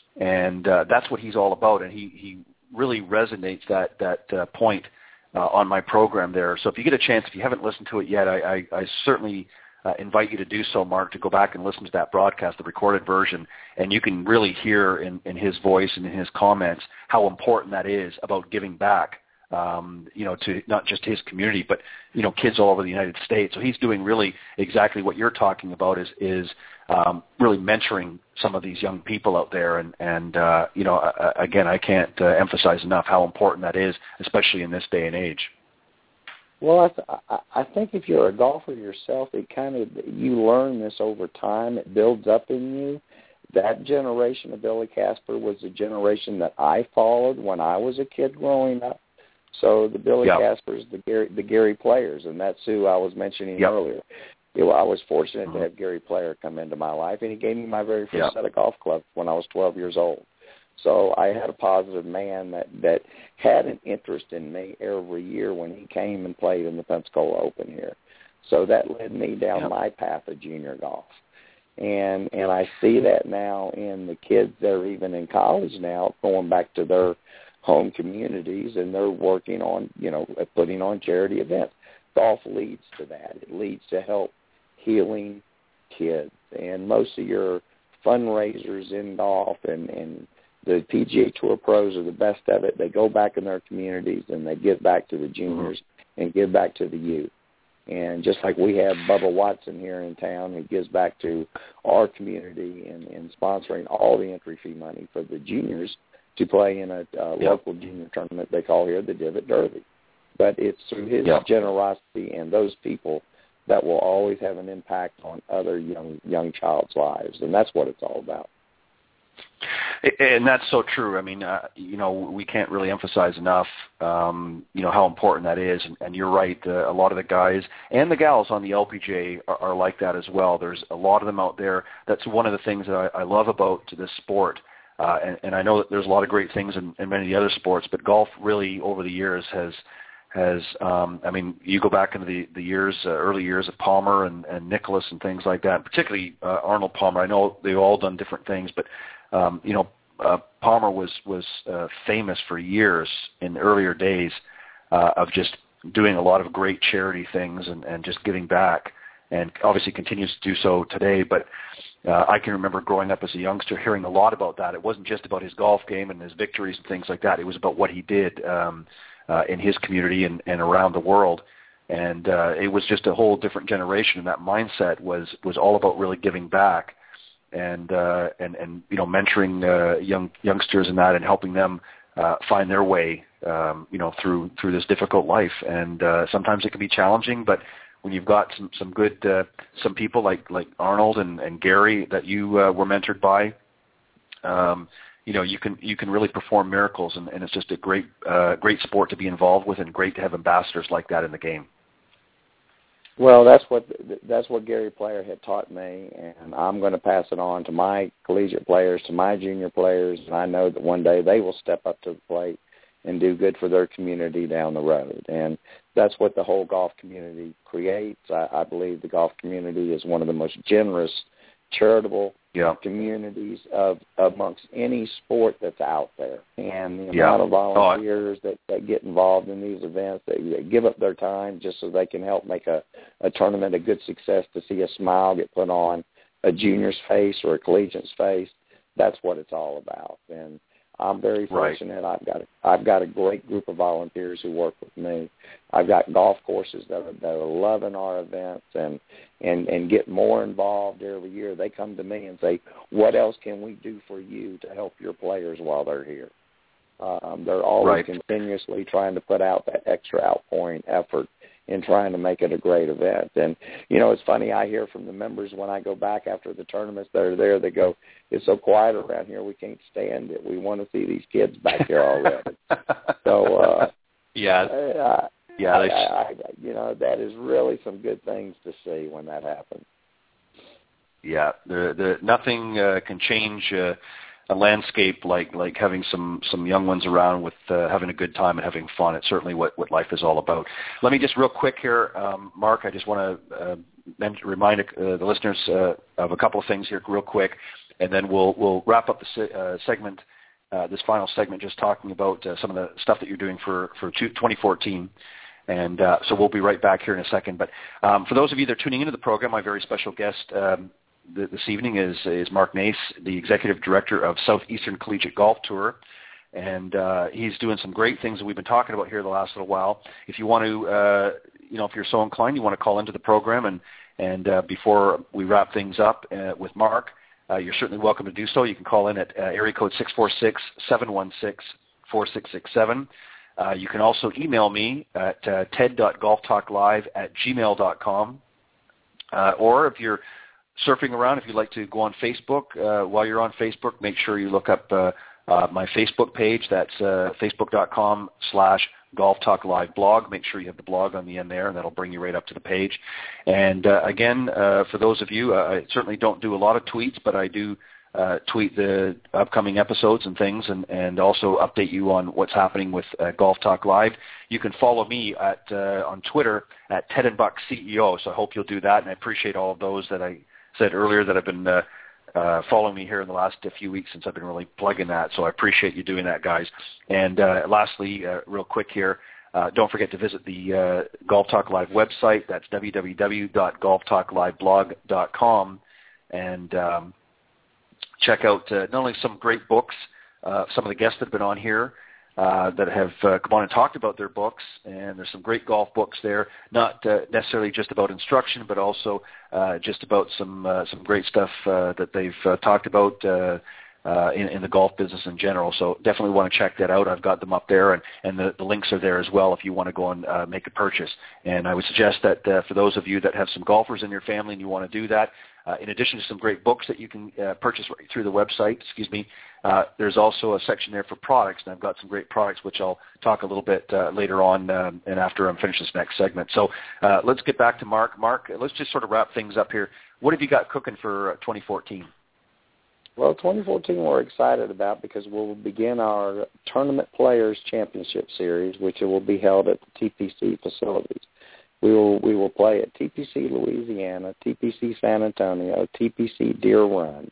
And uh, that's what he's all about. And he, he really resonates that that uh, point uh, on my program there. So if you get a chance, if you haven't listened to it yet, I, I, I certainly uh, invite you to do so, Mark, to go back and listen to that broadcast, the recorded version, and you can really hear in, in his voice and in his comments how important that is about giving back, um, you know, to not just his community, but, you know, kids all over the United States. So he's doing really exactly what you're talking about is, is um, really mentoring some of these young people out there. And, and uh, you know, uh, again, I can't uh, emphasize enough how important that is, especially in this day and age. Well, I, th- I think if you're a golfer yourself, it kind of, you learn this over time. It builds up in you. That generation of Billy Casper was the generation that I followed when I was a kid growing up. So the Billy yep. Caspers, the Gary, the Gary Players, and that's who I was mentioning yep. earlier. You know, I was fortunate mm-hmm. to have Gary Player come into my life, and he gave me my very first yep. set of golf clubs when I was twelve years old. So I had a positive man that, that had an interest in me every year when he came and played in the Pensacola Open here. So that led me down yep. my path of junior golf. And and I see that now in the kids that are even in college now, going back to their home communities, and they're working on, you know, putting on charity events. Golf leads to that. It leads to help healing kids. And most of your fundraisers in golf and, and the P G A Tour pros are the best of it. They go back in their communities and they give back to the juniors mm-hmm. and give back to the youth. And just like we have Bubba Watson here in town, who gives back to our community and, and sponsoring all the entry fee money for the juniors to play in a uh, yep. local junior tournament they call here the Divot Derby. But it's through his yep. generosity and those people that will always have an impact on other young young child's lives, and that's what it's all about. And that's so true. I mean, uh, you know, we can't really emphasize enough, um, you know, how important that is. And, and you're right. Uh, a lot of the guys and the gals on the L P G A are, are like that as well. There's a lot of them out there. That's one of the things that I, I love about this sport. Uh, and, and I know that there's a lot of great things in, in many of the other sports, but golf really over the years has, has um, I mean, you go back into the, the years, uh, early years of Palmer and, and Nicklaus and things like that, particularly uh, Arnold Palmer. I know they've all done different things, but, um, you know, uh, Palmer was, was uh, famous for years in the earlier days uh, of just doing a lot of great charity things and, and just giving back, and obviously continues to do so today. But uh, I can remember growing up as a youngster hearing a lot about that. It wasn't just about his golf game and his victories and things like that. It was about what he did um, uh, in his community and, and around the world. And uh, it was just a whole different generation, and that mindset was, was all about really giving back and uh, and, and you know mentoring uh, young youngsters and that, and helping them uh, find their way um, you know through through this difficult life. And uh, sometimes it can be challenging, but when you've got some some good uh, some people like like Arnold and, and Gary that you uh, were mentored by, um, you know you can you can really perform miracles, and, and it's just a great uh, great sport to be involved with, and great to have ambassadors like that in the game. Well, that's what that's what Gary Player had taught me, and I'm going to pass it on to my collegiate players, to my junior players, and I know that one day they will step up to the plate and do good for their community down the road. And that's what the whole golf community creates. I, I believe the golf community is one of the most generous, charitable yeah. communities of amongst any sport that's out there. And the yeah. amount of volunteers oh, I... that, that get involved in these events, that, that give up their time just so they can help make a, a tournament a good success, to see a smile get put on a junior's face or a collegiate's face, that's what it's all about. And I'm very fortunate. Right. I've got a, I've got a great group of volunteers who work with me. I've got golf courses that are, that are loving our events and, and, and get more involved every year. They come to me and say, what else can we do for you to help your players while they're here? Um, they're always right. continuously trying to put out that extra outpouring effort in trying to make it a great event. And, you know, it's funny, I hear from the members when I go back after the tournaments that are there, they go, it's so quiet around here, we can't stand it. We want to see these kids back here already. so, uh, yeah, I, yeah, I, I, I, you know, that is really some good things to see when that happens. Yeah, the, the, nothing uh, can change uh, a landscape like, like having some, some young ones around with uh, having a good time and having fun. It's certainly what, what life is all about. Let me just real quick here, um, Mark, I just want to uh, remind uh, the listeners uh, of a couple of things here real quick, and then we'll we'll wrap up the se- uh, segment, uh, this final segment, just talking about uh, some of the stuff that you're doing for, for twenty fourteen. And uh, so we'll be right back here in a second. But um, for those of you that are tuning into the program, my very special guest um, this evening is is Mark Nace, the Executive Director of Southeastern Collegiate Golf Tour, and uh, he's doing some great things that we've been talking about here the last little while. If you want to, uh, you know, if you're so inclined, you want to call into the program, and and uh, before we wrap things up uh, with Mark, uh, you're certainly welcome to do so. You can call in at uh, area code six four six, seven one six, four six six seven. Uh, you can also email me at uh, ted dot golf talk live at gmail dot com, uh, or if you're surfing around, if you'd like to go on Facebook, uh, while you're on Facebook, make sure you look up uh, uh, my Facebook page. That's uh, facebook.com slash Golf Talk Live blog. Make sure you have the blog on the end there, and that'll bring you right up to the page. And uh, again, uh, for those of you, uh, I certainly don't do a lot of tweets, but I do uh, tweet the upcoming episodes and things, and, and also update you on what's happening with uh, Golf Talk Live. You can follow me at uh, on Twitter at Ted and Buck C E O, so I hope you'll do that, and I appreciate all of those that I said earlier that have been uh, uh, following me here in the last few weeks since I've been really plugging that. So I appreciate you doing that, guys. And uh, lastly, uh, real quick here, uh, don't forget to visit the uh, Golf Talk Live website. That's w w w dot golf talk live blog dot com, and um, check out uh, not only some great books, uh, some of the guests that have been on here, Uh, that have uh, come on and talked about their books, and there's some great golf books there, not uh, necessarily just about instruction, but also uh, just about some uh, some great stuff uh, that they've uh, talked about uh, uh, in, in the golf business in general. So definitely want to check that out. I've got them up there, and, and the, the links are there as well if you want to go and uh, make a purchase. And I would suggest that uh, for those of you that have some golfers in your family and you want to do that, Uh, in addition to some great books that you can uh, purchase right through the website, excuse me, uh, there's also a section there for products, and I've got some great products which I'll talk a little bit uh, later on um, and after I'm finished this next segment. So uh, let's get back to Mark. Mark, let's just sort of wrap things up here. What have you got cooking for uh, twenty fourteen? Well, twenty fourteen we're excited about because we'll begin our Tournament Players Championship Series, which will be held at the T P C facilities. We will we will play at T P C Louisiana, T P C San Antonio, T P C Deer Run,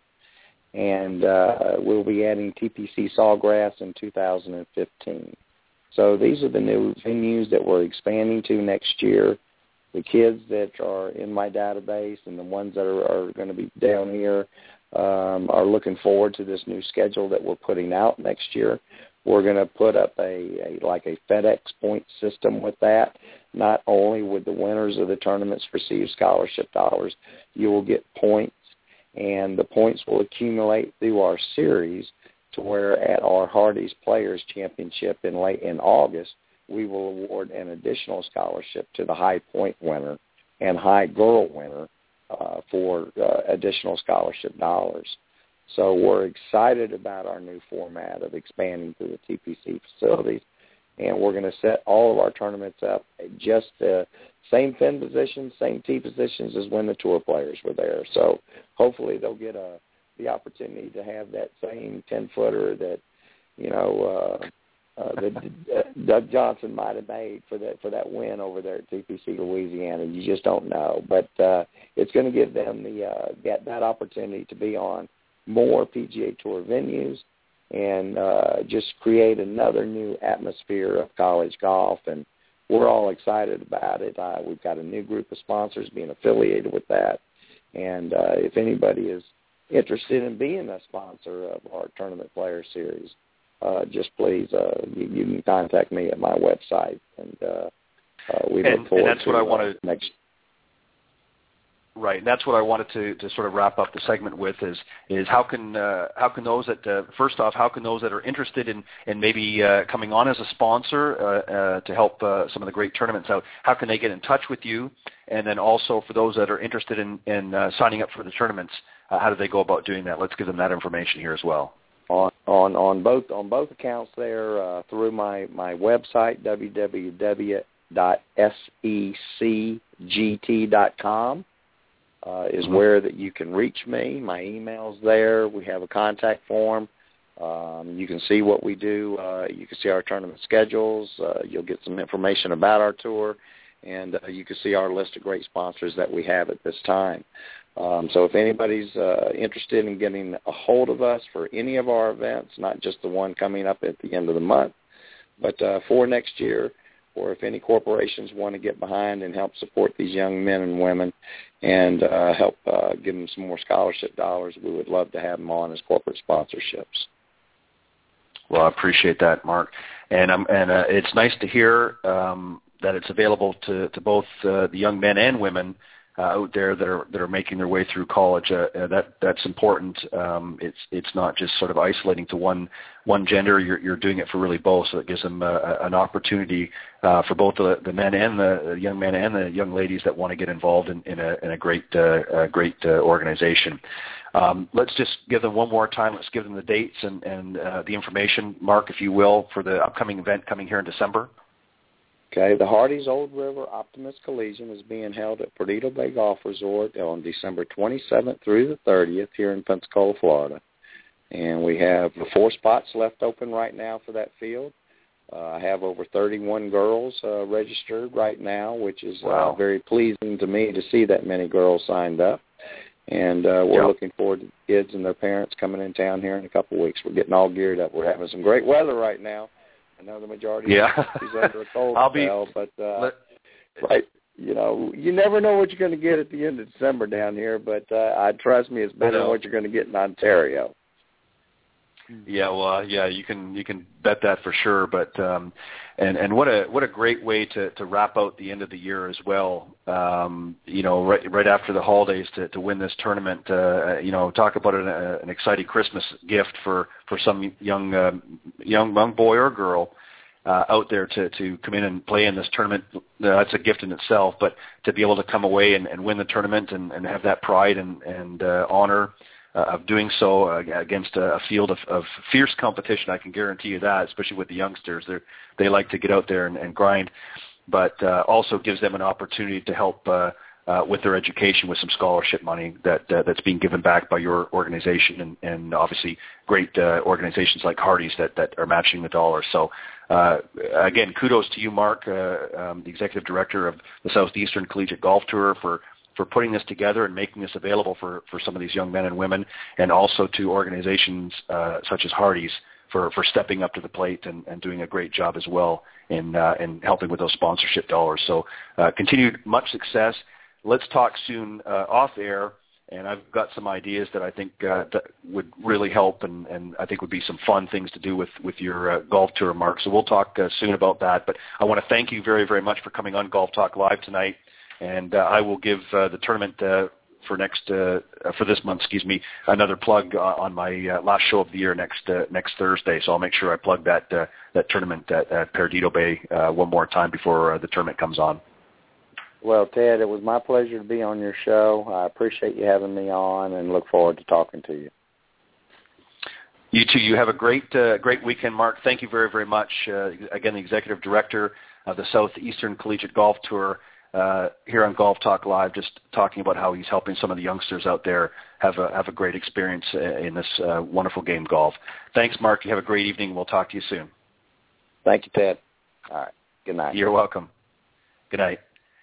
and uh, we'll be adding T P C Sawgrass in two thousand fifteen. So these are the new venues that we're expanding to next year. The kids that are in my database and the ones that are, are going to be down here um, are looking forward to this new schedule that we're putting out next year. We're going to put up a, a like a FedEx point system with that. Not only would the winners of the tournaments receive scholarship dollars, you will get points, and the points will accumulate through our series to where at our Hardee's Players Championship in late in August, we will award an additional scholarship to the high point winner and high girl winner uh, for uh, additional scholarship dollars. So we're excited about our new format of expanding to the T P C facilities, and we're going to set all of our tournaments up just the same fin positions, same tee positions as when the tour players were there. So hopefully they'll get a, the opportunity to have that same ten-footer that, you know, uh, uh, that Doug Johnson might have made for that for that win over there at T P C Louisiana. You just don't know. But uh, it's going to give them the uh, that, that opportunity to be on more P G A Tour venues and uh, just create another new atmosphere of college golf. And we're all excited about it. Uh, we've got a new group of sponsors being affiliated with that. And uh, if anybody is interested in being a sponsor of our Tournament Player Series, uh, just please, uh, you, you can contact me at my website. And uh, uh, we and, look forward and that's to what I uh, want to next. Right, and that's what I wanted to, to sort of wrap up the segment with is is how can uh, how can those that uh, first off how can those that are interested in in maybe uh, coming on as a sponsor uh, uh, to help uh, some of the great tournaments out, how can they get in touch with you? And then also for those that are interested in in uh, signing up for the tournaments, uh, how do they go about doing that? Let's give them that information here as well. On on on both on both accounts there uh, through my my website w w w dot secgt dot com. Uh, is mm-hmm. where that you can reach me. My email's there. We have a contact form. Um, you can see what we do. Uh, you can see our tournament schedules. Uh, you'll get some information about our tour, and uh, you can see our list of great sponsors that we have at this time. Um, so if anybody's uh, interested in getting a hold of us for any of our events, not just the one coming up at the end of the month, but uh, for next year, or if any corporations want to get behind and help support these young men and women and uh, help uh, give them some more scholarship dollars, we would love to have them on as corporate sponsorships. Well, I appreciate that, Mark. And, um, and uh, it's nice to hear um, that it's available to, to both uh, the young men and women uh, out there that are that are making their way through college. Uh, uh, that that's important. Um, it's it's not just sort of isolating to one one gender. You're you're doing it for really both, so it gives them uh, an opportunity uh, for both the, the men and the young men and the young ladies that want to get involved in, in a in a great uh, a great uh, organization. Um, let's just give them one more time. Let's give them the dates and and uh, the information, Mark, if you will, for the upcoming event coming here in December. Okay, the Hardee's Old River Optimist Collegian is being held at Perdido Bay Golf Resort on December twenty-seventh through the thirtieth here in Pensacola, Florida. And we have four spots left open right now for that field. Uh, I have over thirty-one girls uh, registered right now, which is wow. uh, very pleasing to me to see that many girls signed up. And uh, we're yep. looking forward to the kids and their parents coming in town here in a couple of weeks. We're getting all geared up. We're having some great weather right now. I know the majority yeah. of is under a cold I'll spell, be, but uh, let, right, you know, you never know what you're going to get at the end of December down here. But uh, I trust me, it's better than what you're going to get in Ontario. Yeah, well, uh, yeah, you can you can bet that for sure. But um, and and what a what a great way to, to wrap out the end of the year as well. Um, you know, right right after the holidays to, to win this tournament. Uh, you know, talk about an, uh, an exciting Christmas gift for for some young uh, young young boy or girl uh, out there to to come in and play in this tournament. Uh, that's a gift in itself. But to be able to come away and, and win the tournament and, and have that pride and and uh, honor. Uh, of doing so uh, against a, a field of, of fierce competition, I can guarantee you that, especially with the youngsters. They they like to get out there and, and grind, but uh, also gives them an opportunity to help uh, uh, with their education with some scholarship money that uh, that's being given back by your organization and, and obviously great uh, organizations like Hardee's that, that are matching the dollars. So uh, again, kudos to you, Mark, uh, um, the Executive Director of the Southeastern Collegiate Golf Tour, for for putting this together and making this available for, for some of these young men and women, and also to organizations uh, such as Hardee's for, for stepping up to the plate and, and doing a great job as well in, uh, in helping with those sponsorship dollars. So uh, continued much success. Let's talk soon uh, off air and I've got some ideas that I think uh, that would really help, and, and I think would be some fun things to do with, with your uh, golf tour, Mark. So we'll talk uh, soon about that. But I want to thank you very, very much for coming on Golf Talk Live tonight, and uh, I will give uh, the tournament uh, for next uh, for this month, excuse me, another plug uh, on my uh, last show of the year next uh, next Thursday. So I'll make sure I plug that uh, that tournament at, at Perdido Bay uh, one more time before uh, the tournament comes on. Well, Ted, it was my pleasure to be on your show. I appreciate you having me on, and look forward to talking to you. You too. You have a great uh, great weekend, Mark. Thank you very, very much. Uh, again, the Executive Director of the Southeastern Collegiate Golf Tour, Uh, here on Golf Talk Live, just talking about how he's helping some of the youngsters out there have a have a great experience in this uh, wonderful game, golf. Thanks, Mark. You have a great evening. We'll talk to you soon. Thank you, Ted. All right. Good night. You're welcome. Good night.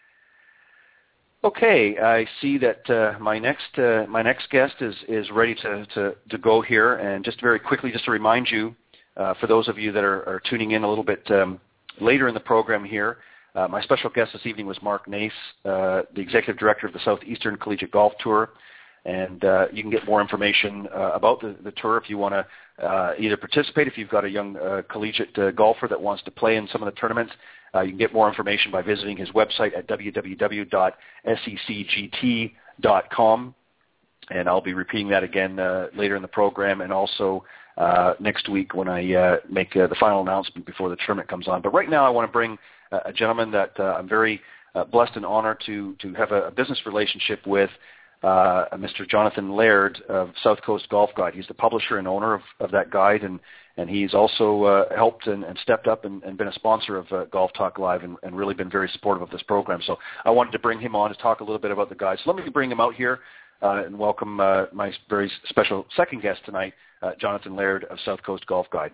Okay, I see that uh, my next uh, my next guest is is ready to, to, to go here. And just very quickly, just to remind you, uh, for those of you that are, are tuning in a little bit um, later in the program here, Uh, my special guest this evening was Mark Nace, uh, the Executive Director of the Southeastern Collegiate Golf Tour. And uh, you can get more information uh, about the, the tour if you want to uh, either participate, if you've got a young uh, collegiate uh, golfer that wants to play in some of the tournaments. Uh, you can get more information by visiting his website at w w w dot s e c g t dot com. And I'll be repeating that again uh, later in the program, and also uh, next week when I uh, make uh, the final announcement before the tournament comes on. But right now I want to bring a gentleman that uh, I'm very uh, blessed and honored to to have a, a business relationship with, uh, Mister Jonathan Laird of South Coast Golf Guide. He's the publisher and owner of, of that guide, and, and he's also uh, helped and, and stepped up and, and been a sponsor of uh, Golf Talk Live, and, and really been very supportive of this program. So I wanted to bring him on to talk a little bit about the guide. So let me bring him out here uh, and welcome uh, my very special second guest tonight, uh, Jonathan Laird of South Coast Golf Guide.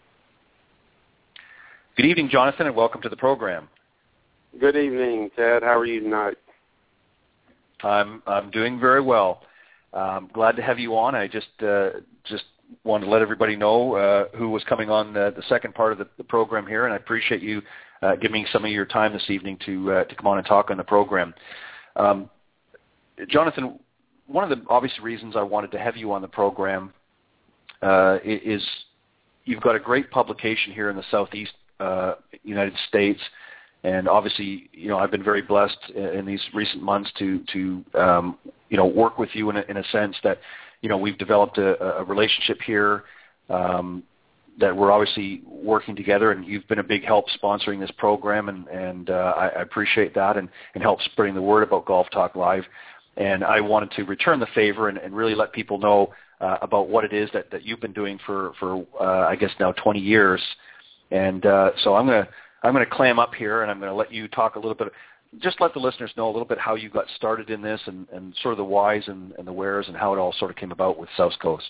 Good evening, Jonathan, and welcome to the program. Good evening, Ted. How are you tonight? I'm I'm doing very well. Um, glad to have you on. I just uh, just wanted to let everybody know uh, who was coming on the, the second part of the, the program here, and I appreciate you uh, giving some of your time this evening to uh, to come on and talk on the program. Um, Jonathan, one of the obvious reasons I wanted to have you on the program uh, is you've got a great publication here in the Southeast Uh, United States, and obviously, you know, I've been very blessed in these recent months to to um, you know work with you in a, in a sense that you know we've developed a, a relationship here um, that we're obviously working together, and you've been a big help sponsoring this program, and and uh, I, I appreciate that, and, and help spreading the word about Golf Talk Live. And I wanted to return the favor and, and really let people know uh, about what it is that, that you've been doing for for uh, I guess now twenty years. And uh, so I'm going to I'm going to clam up here, and I'm going to let you talk a little bit, just let the listeners know a little bit how you got started in this, and, and sort of the whys and, and the wheres, and how it all sort of came about with South Coast.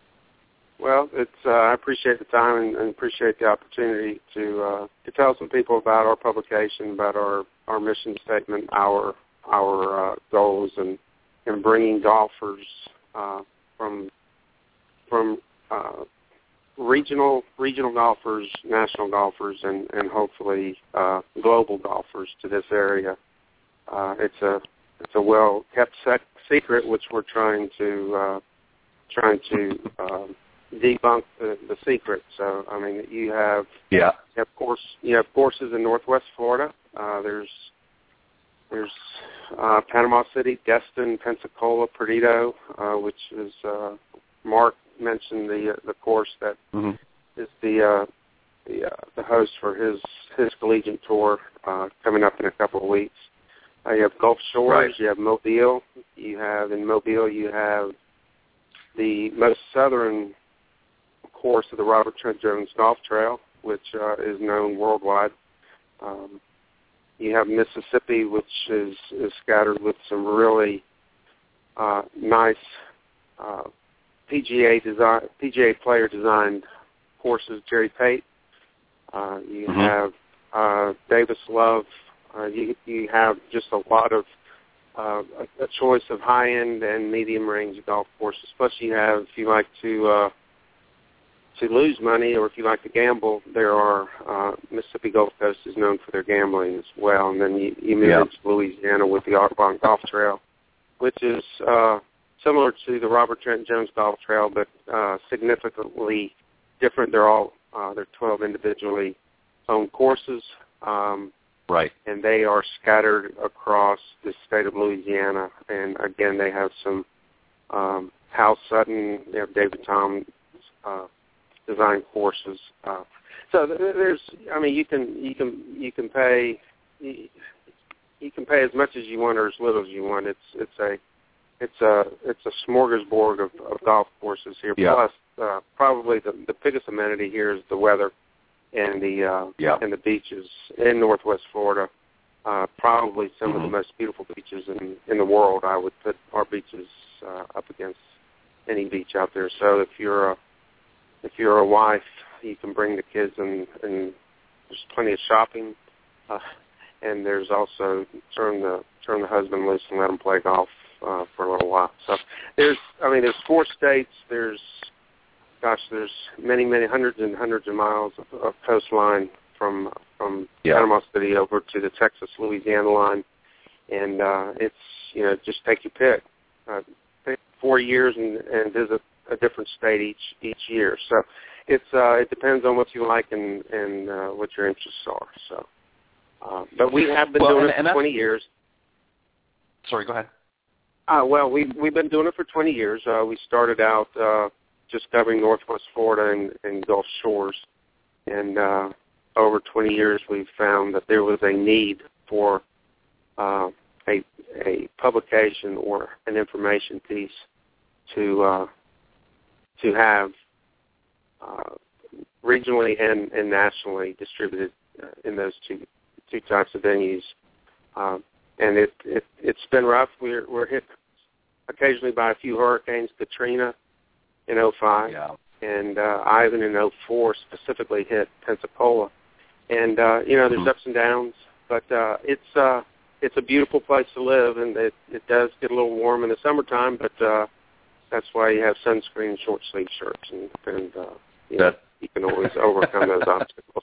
Well, it's uh, I appreciate the time and, and appreciate the opportunity to uh, to tell some people about our publication, about our, our mission statement, our our uh, goals, and, and bringing golfers uh, from from uh, regional regional golfers, national golfers, and, and hopefully uh, global golfers to this area. Uh, it's a it's a well kept sec- secret, which we're trying to uh, trying to um, debunk the, the secret. So I mean, you have yeah you have course you have courses in Northwest Florida. Uh, there's there's uh, Panama City, Destin, Pensacola, Perdido, uh, which is uh, Mark mentioned the uh, the course that mm-hmm. is the uh, the, uh, the host for his his collegiate tour uh, coming up in a couple of weeks. Uh, you have Gulf Shores, right. You have Mobile. You have in Mobile you have the most southern course of the Robert Trent Jones Golf Trail, which uh, is known worldwide. Um, you have Mississippi, which is is scattered with some really uh, nice. Uh, P G A design, P G A player designed courses. Jerry Pate. Uh, you mm-hmm. have uh, Davis Love. Uh, you you have just a lot of uh, a, a choice of high end and medium range golf courses. Plus, you have if you like to uh, to lose money or if you like to gamble, there are uh, Mississippi Gulf Coast is known for their gambling as well. And then you, you move yeah. into Louisiana with the Audubon Golf Trail, which is uh, similar to the Robert Trent Jones Golf Trail, but uh, significantly different. They're all uh, they're twelve individually owned courses, um, right? And they are scattered across the state of Louisiana. And again, they have some um, Hal Sutton, they have David Tom uh, design courses. Uh, so there's, I mean, you can you can you can pay you, you can pay as much as you want or as little as you want. It's it's a It's a it's a smorgasbord of, of golf courses here. Yeah. Plus, uh, probably the, the biggest amenity here is the weather and the uh, yeah. and the beaches in Northwest Florida. Uh, probably some mm-hmm. of the most beautiful beaches in, in the world. I would put our beaches uh, up against any beach out there. So if you're a if you're a wife, you can bring the kids, and, and there's plenty of shopping. Uh, and there's also turn the turn the husband loose and let him play golf Uh, for a little while. So there's, I mean, there's four states. There's, gosh, there's many, many hundreds and hundreds of miles of, of coastline from from yeah. Panama City over to the Texas-Louisiana line, and uh, it's, you know, just take your pick. Uh, take four years and, and visit a different state each each year. So it's uh, it depends on what you like and and uh, what your interests are. So, uh, but we have been well, doing and, it and for twenty years. Sorry, go ahead. Uh, well, we, we've been doing it for twenty years. Uh, we started out uh, just covering Northwest Florida and, and Gulf Shores. And uh, over twenty years, we've found that there was a need for uh, a, a publication or an information piece to uh, to have uh, regionally and, and nationally distributed uh, in those two two types of venues. Um, and it, it, it's been rough. We're, we're hit occasionally by a few hurricanes, Katrina in oh five, yeah. and uh, Ivan in oh four specifically hit Pensacola. And, uh, you know, there's mm-hmm. ups and downs, but uh, it's uh, it's a beautiful place to live, and it, it does get a little warm in the summertime, but uh, that's why you have sunscreen and short-sleeve shirts, and, and uh, you, know, you can always overcome those obstacles.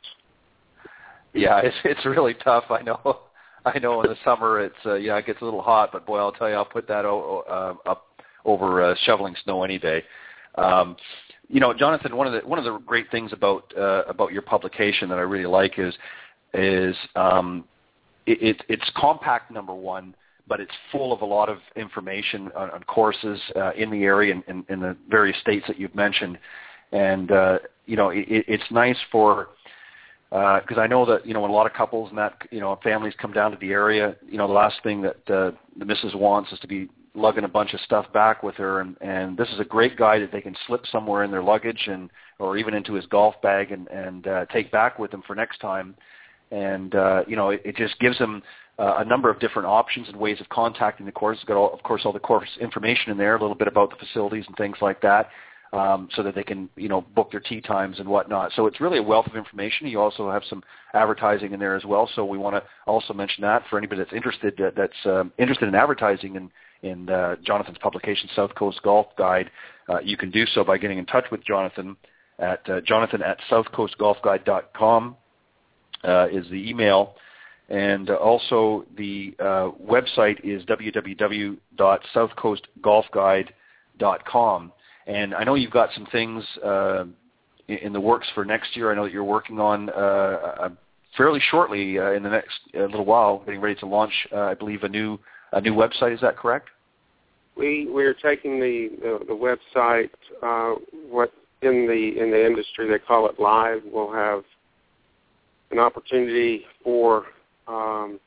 Yeah, it's it's really tough, I know. I know in the summer it's uh, yeah it gets a little hot, but boy, I'll tell you, I'll put that o- uh, up over uh, shoveling snow any day. Um, you know, Jonathan, one of the one of the great things about uh, about your publication that I really like is is um, it, it, it's compact, number one, but it's full of a lot of information on, on courses uh, in the area and in, in the various states that you've mentioned, and uh, you know it, it's nice for. Because uh, I know that, you know, when a lot of couples and that, you know, families come down to the area, you know, the last thing that uh, the missus wants is to be lugging a bunch of stuff back with her. And, and this is a great guide that they can slip somewhere in their luggage and or even into his golf bag and, and uh, take back with them for next time. And, uh, you know, it, it just gives them uh, a number of different options and ways of contacting the course. It's got, all, of course, all the course information in there, a little bit about the facilities and things like that. Um, so that they can, you know, book their tee times and whatnot. So it's really a wealth of information. You also have some advertising in there as well. So we want to also mention that for anybody that's interested, uh, that's um, interested in advertising in, in uh, Jonathan's publication, South Coast Golf Guide. Uh, you can do so by getting in touch with Jonathan at uh, jonathan at south coast golf guide dot com uh, is the email. And uh, also the uh, website is w w w dot south coast golf guide dot com. And I know you've got some things uh, in the works for next year. I know that you're working on uh, fairly shortly uh, in the next uh, little while, getting ready to launch, uh, I believe, a new a new website. Is that correct? We we're taking the the, the website. Uh, what in the in the industry they call it live. We'll have an opportunity for um,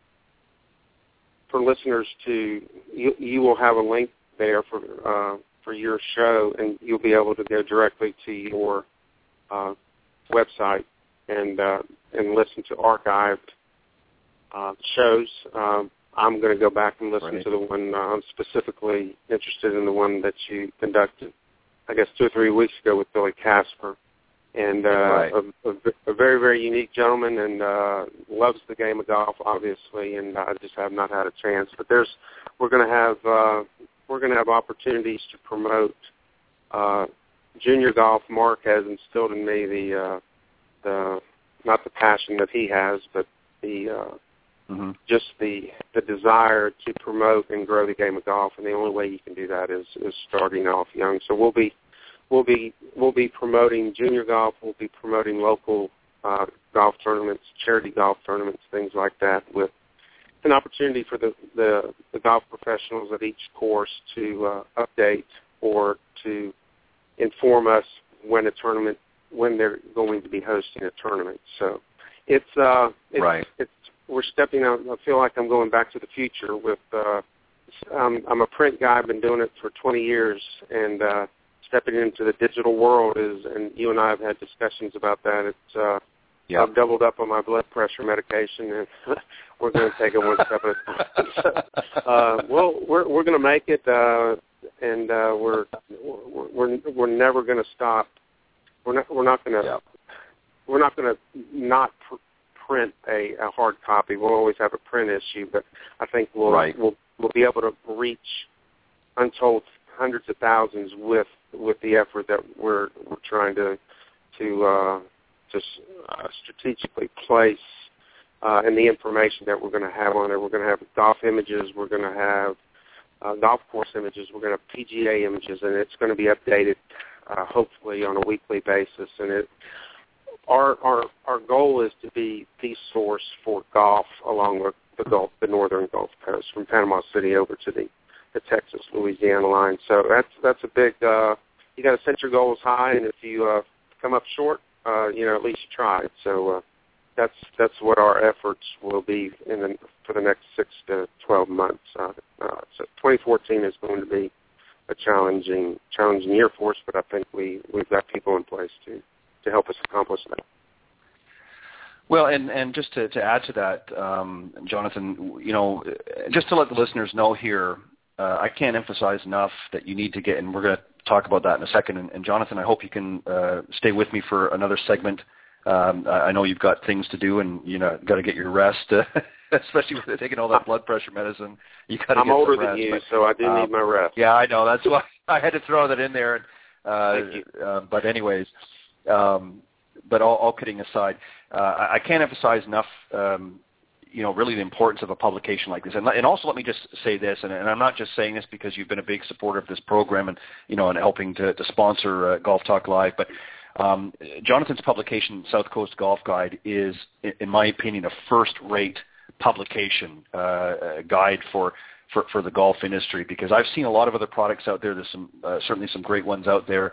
for listeners to you, you will have a link there for. Uh, for your show, and you'll be able to go directly to your uh, website and uh, and listen to archived uh, shows. Um, I'm going to go back and listen right. to the one. Uh, I'm specifically interested in the one that you conducted, I guess, two or three weeks ago with Billy Casper, and uh, right. a, a, a very, very unique gentleman, and uh, loves the game of golf, obviously, and I just have not had a chance. But there's, we're going to have. Uh, We're going to have opportunities to promote uh, junior golf. Mark has instilled in me the, uh, the not the passion that he has, but the uh, mm-hmm. just the the desire to promote and grow the game of golf, and the only way you can do that is, is starting off young. So we'll be we'll be we'll be promoting junior golf. We'll be promoting local uh, golf tournaments, charity golf tournaments, things like that, with an opportunity for the, the, the golf professionals at each course to uh, update or to inform us when a tournament, when they're going to be hosting a tournament. So it's, uh, it's, right. it's we're stepping out. I feel like I'm going back to the future with, uh, I'm, I'm a print guy. I've been doing it for twenty years, and uh, stepping into the digital world is, and you and I have had discussions about that. It's, uh, Yep. I've doubled up on my blood pressure medication, and we're going to take it one step at a time. uh, well, we're we're going to make it, uh, and uh, we're we're we're, we're never going to stop. We're not we're not going to yep. we're not going to not pr- print a, a hard copy. We'll always have a print issue, but I think we'll right. we'll we'll be able to reach untold hundreds of thousands with with the effort that we're we're trying to to. Uh, to uh, strategically place uh, and the information that we're going to have on it. We're going to have golf images. We're going to have uh, golf course images. We're going to have P G A images, and it's going to be updated uh, hopefully on a weekly basis. And it, our our our goal is to be the source for golf along the, the Gulf, the northern Gulf Coast, from Panama City over to the, the Texas Louisiana line. So that's that's a big. Uh, you got to set your goals high, and if you uh, come up short, Uh, you know, at least you tried. So uh, that's that's what our efforts will be in the, for the next six to twelve months. Uh, uh, so twenty fourteen is going to be a challenging challenging year for us, but I think we we've got people in place to, to help us accomplish that. Well, and, and just to, to add to that, um, Jonathan, you know, just to let the listeners know here, uh, I can't emphasize enough that you need to get, and we're going to talk about that in a second. And, and Jonathan, I hope you can uh, stay with me for another segment. Um, I know you've got things to do, and you know, got to get your rest, uh, especially with taking all that blood pressure medicine. You got to I'm get older some rest, than you, but, so I do um, need my rest. Yeah, I know. That's why I had to throw that in there. Uh, Thank you. Uh, but anyways, um, but all, all kidding aside, uh, I, I can't emphasize enough. Um, you know, really the importance of a publication like this. And, and also let me just say this, and, and I'm not just saying this because you've been a big supporter of this program and, you know, and helping to, to sponsor uh, Golf Talk Live, but um, Jonathan's publication, South Coast Golf Guide, is, in my opinion, a first-rate publication uh, guide for, for, for the golf industry, because I've seen a lot of other products out there. There's some uh, certainly some great ones out there.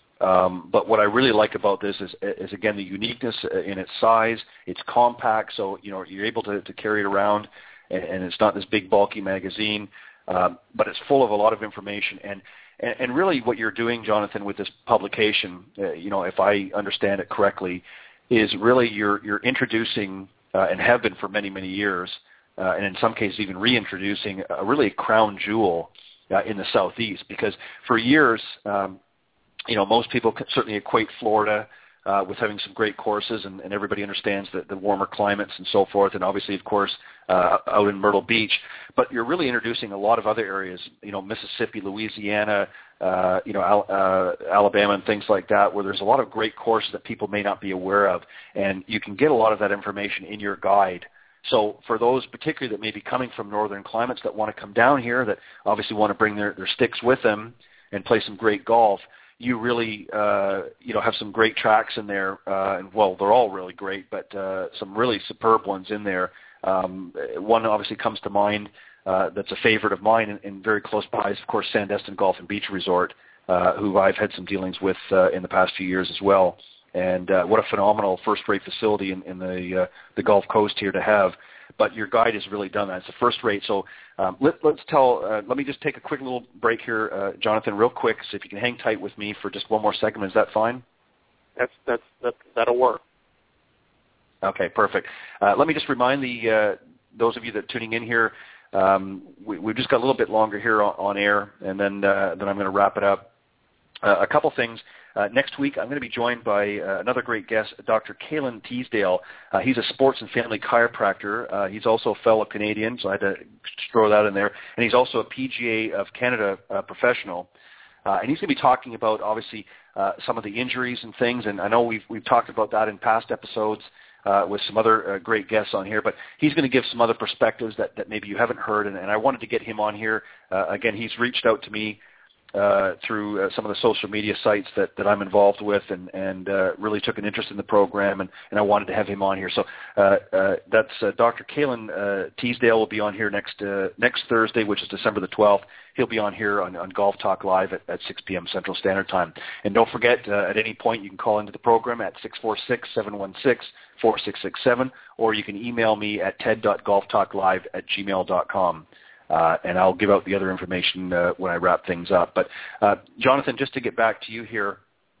Um, but what I really like about this is, is, again, the uniqueness in its size. It's compact, so you know you're able to, to carry it around, and, and it's not this big, bulky magazine. Um, but it's full of a lot of information. And, and, and really what you're doing, Jonathan, with this publication, uh, you know, if I understand it correctly, is really you're, you're introducing, uh, and have been for many, many years, uh, and in some cases even reintroducing a really crown jewel uh, in the Southeast. Because for years, um, you know, most people certainly equate Florida uh, with having some great courses, and, and everybody understands the, the warmer climates and so forth, and obviously, of course, uh, out in Myrtle Beach. But you're really introducing a lot of other areas, you know, Mississippi, Louisiana, uh, you know, Al- uh, Alabama, and things like that, where there's a lot of great courses that people may not be aware of, and you can get a lot of that information in your guide. So for those particularly that may be coming from northern climates that want to come down here, that obviously want to bring their, their sticks with them and play some great golf, you really, uh, you know, have some great tracks in there. Uh, and well, they're all really great, but uh, some really superb ones in there. Um, one obviously comes to mind uh, that's a favorite of mine, and, and very close by is, of course, Sandestin Golf and Beach Resort, uh, who I've had some dealings with uh, in the past few years as well. And uh, what a phenomenal first-rate facility in, in the uh, the Gulf Coast here to have. But your guide has really done that. It's a first rate. So um, let, let's tell, uh, let me just take a quick little break here, uh, Jonathan, real quick. So if you can hang tight with me for just one more segment, is that fine? That's, that's, that, that'll work. Okay, perfect. Uh, let me just remind the uh, those of you that are tuning in here, um, we, we've just got a little bit longer here on, on air, and then, uh, then I'm going to wrap it up. Uh, a couple things. Uh, next week, I'm going to be joined by uh, another great guest, Doctor Kalen Teasdale. Uh, he's a sports and family chiropractor. Uh, he's also a fellow Canadian, so I had to throw that in there. And he's also a P G A of Canada uh, professional. Uh, and he's going to be talking about, obviously, uh, some of the injuries and things. And I know we've we've talked about that in past episodes. uh, with some other uh, great guests on here, but he's going to give some other perspectives that, that maybe you haven't heard, and, and I wanted to get him on here. Uh, again, he's reached out to me uh, through uh, some of the social media sites that, that I'm involved with, and, and uh, really took an interest in the program, and, and I wanted to have him on here. So uh, uh, that's uh, Doctor Kalen uh, Teasdale will be on here next uh, next Thursday, which is December the twelfth. He'll be on here on, on Golf Talk Live at, at six p.m. Central Standard Time. And don't forget, uh, at any point you can call into the program at six four six, seven one six, four six six seven, or you can email me at ted dot golf talk live at gmail dot com. Uh, and I'll give out the other information uh, when I wrap things up. But, uh, Jonathan, just to get back to you here,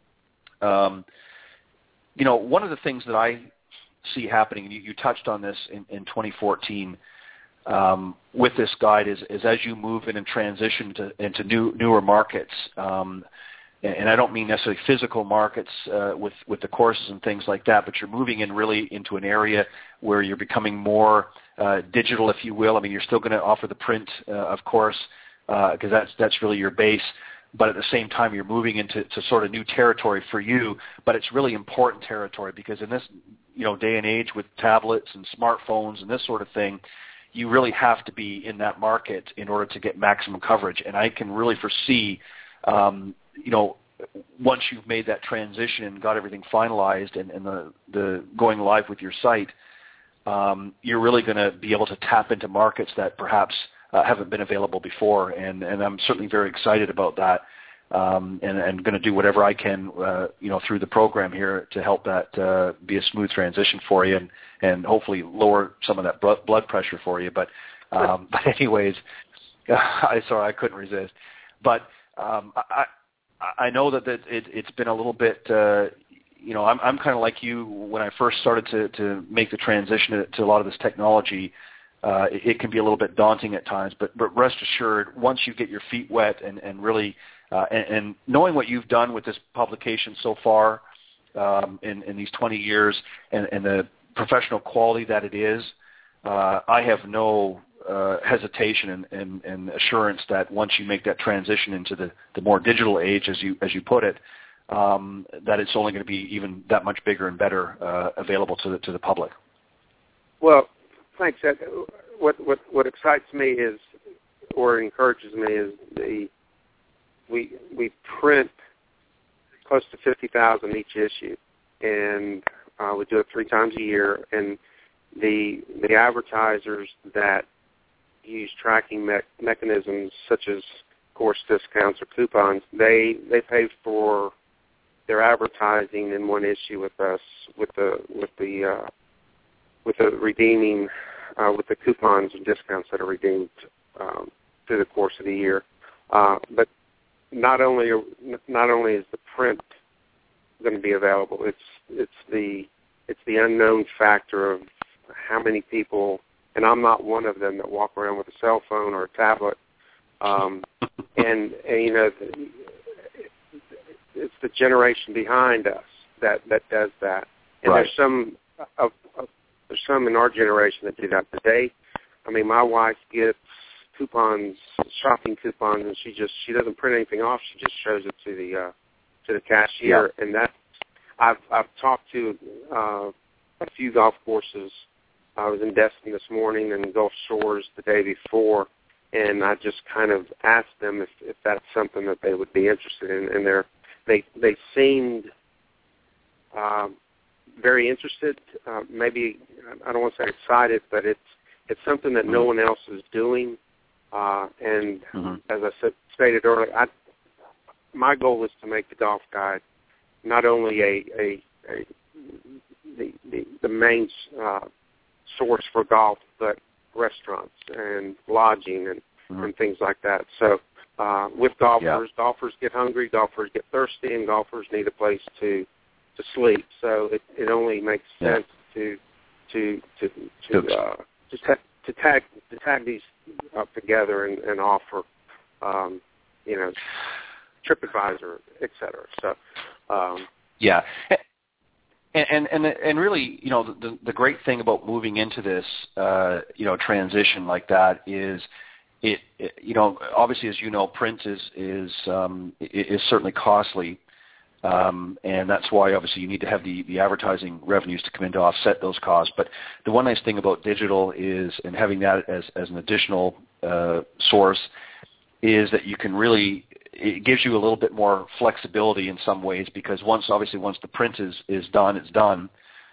um, you know, one of the things that I see happening, and you, you touched on this in, in twenty fourteen um, with this guide, is, is as you move in and transition to, into new, newer markets, um, and, and I don't mean necessarily physical markets uh, with, with the courses and things like that, but you're moving in really into an area where you're becoming more Uh, digital, if you will. I mean, you're still going to offer the print, uh, of course, because uh, that's that's really your base. But at the same time, you're moving into to sort of new territory for you. But it's really important territory because in this, you know, day and age with tablets and smartphones and this sort of thing, you really have to be in that market in order to get maximum coverage. And I can really foresee, um, you know, once you've made that transition and got everything finalized and, and the the going live with your site, Um, you're really going to be able to tap into markets that perhaps uh, haven't been available before, and, and I'm certainly very excited about that, um, and, and going to do whatever I can, uh, you know, through the program here to help that uh, be a smooth transition for you, and, and hopefully lower some of that blood pressure for you. But, um, but anyways, I sorry I couldn't resist. But um, I I know that it, it's been a little bit. Uh, You know, I'm I'm kind of like you when I first started to, to make the transition to, to a lot of this technology. Uh, it, it can be a little bit daunting at times, but but rest assured, once you get your feet wet and and really uh, and, and knowing what you've done with this publication so far um, in in these twenty years and, and the professional quality that it is, uh, I have no uh, hesitation and, and, and assurance that once you make that transition into the, the more digital age, as you as you put it, Um, that it's only going to be even that much bigger and better uh, available to the to the public. Well, thanks. What what what excites me is, or encourages me, is the we we print close to fifty thousand each issue, and uh, we do it three times a year. And the the advertisers that use tracking me- mechanisms such as course discounts or coupons, they they pay for their advertising in one issue with us, with the with the uh, with the redeeming, uh, with the coupons and discounts that are redeemed um, through the course of the year. Uh, but not only are, not only is the print going to be available, it's it's the it's the unknown factor of how many people, and I'm not one of them that walk around with a cell phone or a tablet, um, and, and you know. The, it's the generation behind us that, that does that. And right. there's some of, of there's some in our generation that do that today. I mean, my wife gets coupons, shopping coupons, and she just she doesn't print anything off. She just shows it to the uh, to the cashier. Yeah. And that I've I've talked to uh, a few golf courses. I was in Destin this morning and Gulf Shores the day before, and I just kind of asked them if, if that's something that they would be interested in, and they're They they seemed um, very interested. Uh, maybe I don't want to say excited, but it's it's something that mm-hmm. no one else is doing. Uh, and mm-hmm. as I said, stated earlier, I, my goal is to make the Golf Guide not only a, a, a the, the the main uh, source for golf, but restaurants and lodging and, mm-hmm. and things like that. So. Uh, with golfers, yeah. golfers get hungry, golfers get thirsty, and golfers need a place to to sleep. So it, it only makes sense yeah. to to to to uh, to, ta- to tag to tag these up together and, and offer, um, you know, TripAdvisor, et cetera. So um, yeah. And, and and and really, you know, the the great thing about moving into this, uh, you know, transition like that is. It, it, you know, obviously, as you know, print is is um, is certainly costly, Um, and that's why, obviously, you need to have the, the advertising revenues to come in to offset those costs. But the one nice thing about digital is, and having that as, as an additional uh, source, is that you can really, it gives you a little bit more flexibility in some ways, because once, obviously, once the print is, is done, it's done.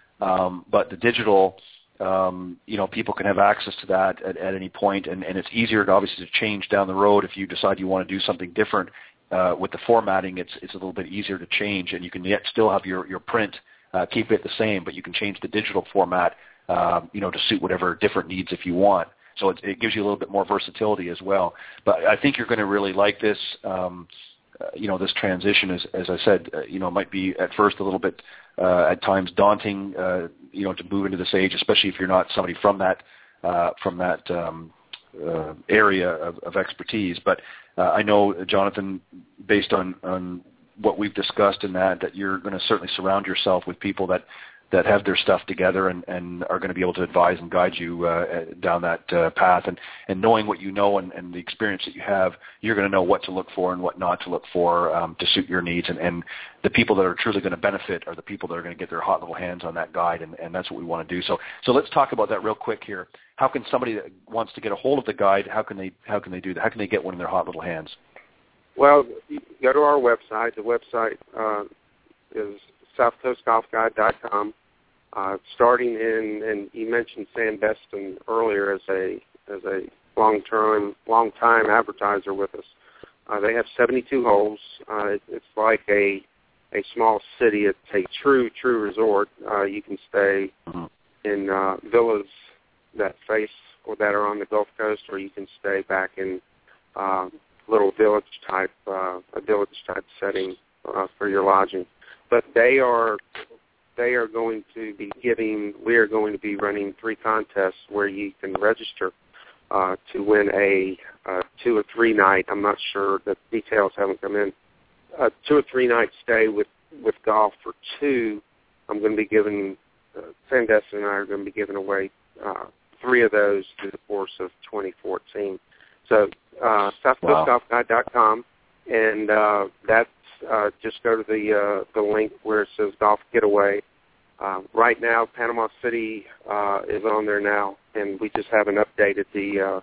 Um, but the digital, um, you know, people can have access to that at, at any point, and, and it's easier, to, obviously, to change down the road if you decide you want to do something different. Uh, with the formatting, it's it's a little bit easier to change, and you can yet still have your your print, uh, keep it the same, but you can change the digital format, uh, you know, to suit whatever different needs if you want. So it, it gives you a little bit more versatility as well. But I think you're going to really like this. Um, uh, you know, this transition, as as I said, uh, you know, might be at first a little bit uh, at times daunting, uh, you know, to move into this age, especially if you're not somebody from that uh, from that. Um, Uh, area of, of expertise. But uh, I know, Jonathan, based on, on what we've discussed in that, that you're going to certainly surround yourself with people that, that have their stuff together and, and are going to be able to advise and guide you uh, down that uh, path. And, and knowing what you know and, and the experience that you have, you're going to know what to look for and what not to look for um, to suit your needs. And, and the people that are truly going to benefit are the people that are going to get their hot little hands on that guide, and, and that's what we want to do. So, so let's talk about that real quick here. How can somebody that wants to get a hold of the guide, how can they how can they do that? How can they get one in their hot little hands? Well, you go to our website. The website uh, is south coast golf guide dot com. Uh, starting in, and you mentioned Sandestin earlier as a as a long-term, long-time advertiser with us. Uh, they have seventy-two holes. Uh, it, it's like a a small city. It's a true, true resort. Uh, you can stay mm-hmm. in uh, villas that face or that are on the Gulf Coast, or you can stay back in uh, little village type, uh, a village type setting uh, for your lodging. But they are they are going to be giving. We are going to be running three contests where you can register uh, to win a uh, two or three night. I'm not sure, the details haven't come in. A two or three night stay with with golf for two. I'm going to be giving. Uh, Sandestin and I are going to be giving away Uh, three of those through the course of twenty fourteen. So uh, south coast golf guide dot com, and uh, that's uh, just go to the uh, the link where it says Golf Getaway. Uh, right now, Panama City uh, is on there now, and we just haven't updated the uh,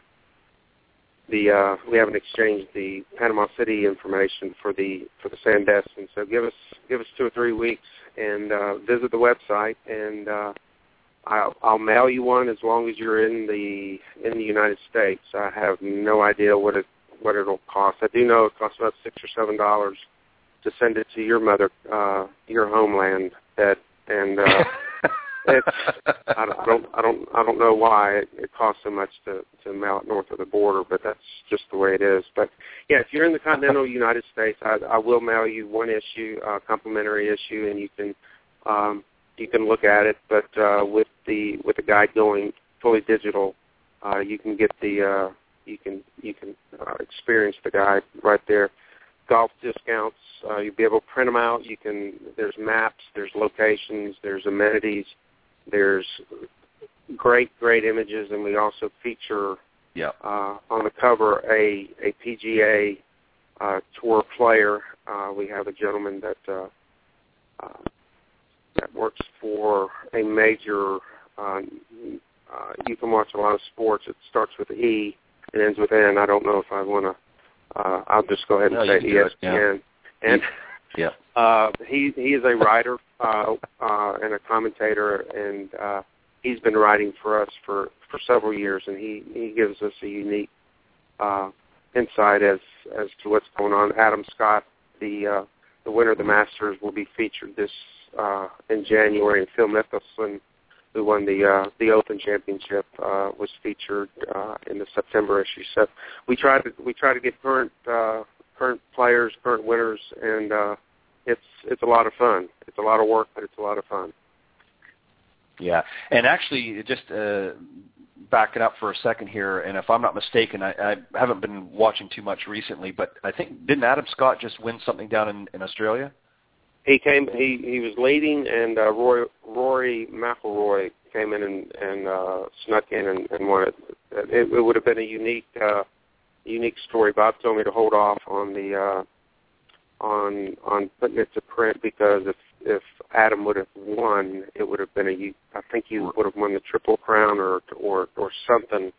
the uh, we haven't exchanged the Panama City information for the for the Sandestin. So give us give us two or three weeks and uh, visit the website, and uh, I'll, I'll mail you one as long as you're in the in the United States. I have no idea what it what it'll cost. I do know it costs about six or seven dollars to send it to your mother, uh, your homeland. That and uh, it's I don't, I don't I don't I don't know why it, it costs so much to to mail it north of the border, but that's just the way it is. But yeah, if you're in the continental United States, I, I will mail you one issue, a complimentary issue, and you can. Um, You can look at it, but uh, with the with the guide going fully digital, uh, you can get the uh, you can you can uh, experience the guide right there. Golf discounts, uh, you'll be able to print them out. You can there's maps, there's locations, there's amenities, there's great great images, and we also feature yeah. uh, on the cover a a P G A uh, tour player. Uh, we have a gentleman that. Uh, uh, that works for a major, uh, uh, you can watch a lot of sports. It starts with E and ends with N. I don't know if I want to, uh, I'll just go ahead and no, say E S P N. Yeah. And yeah. uh, he, he is a writer uh, uh, and a commentator, and uh, he's been writing for us for, for several years, and he, he gives us a unique uh, insight as, as to what's going on. Adam Scott, the, uh, the winner of the Masters, will be featured this Uh, in January, and Phil Mickelson, who won the uh, the Open Championship, uh, was featured uh, in the September issue. So we try to we try to get current uh, current players, current winners, and uh, it's it's a lot of fun. It's a lot of work, but it's a lot of fun. Yeah, and actually, just uh, backing up for a second here, and if I'm not mistaken, I, I haven't been watching too much recently, but I think didn't Adam Scott just win something down in, in Australia? He came. He, he was leading, and uh, Roy, Rory McIlroy came in and, and uh, snuck in and, and won it. It, it would have been a unique, uh, unique story. Bob told me to hold off on the uh, on on putting it to print, because if if Adam would have won, it would have been a I think he would have won the Triple Crown or or or something.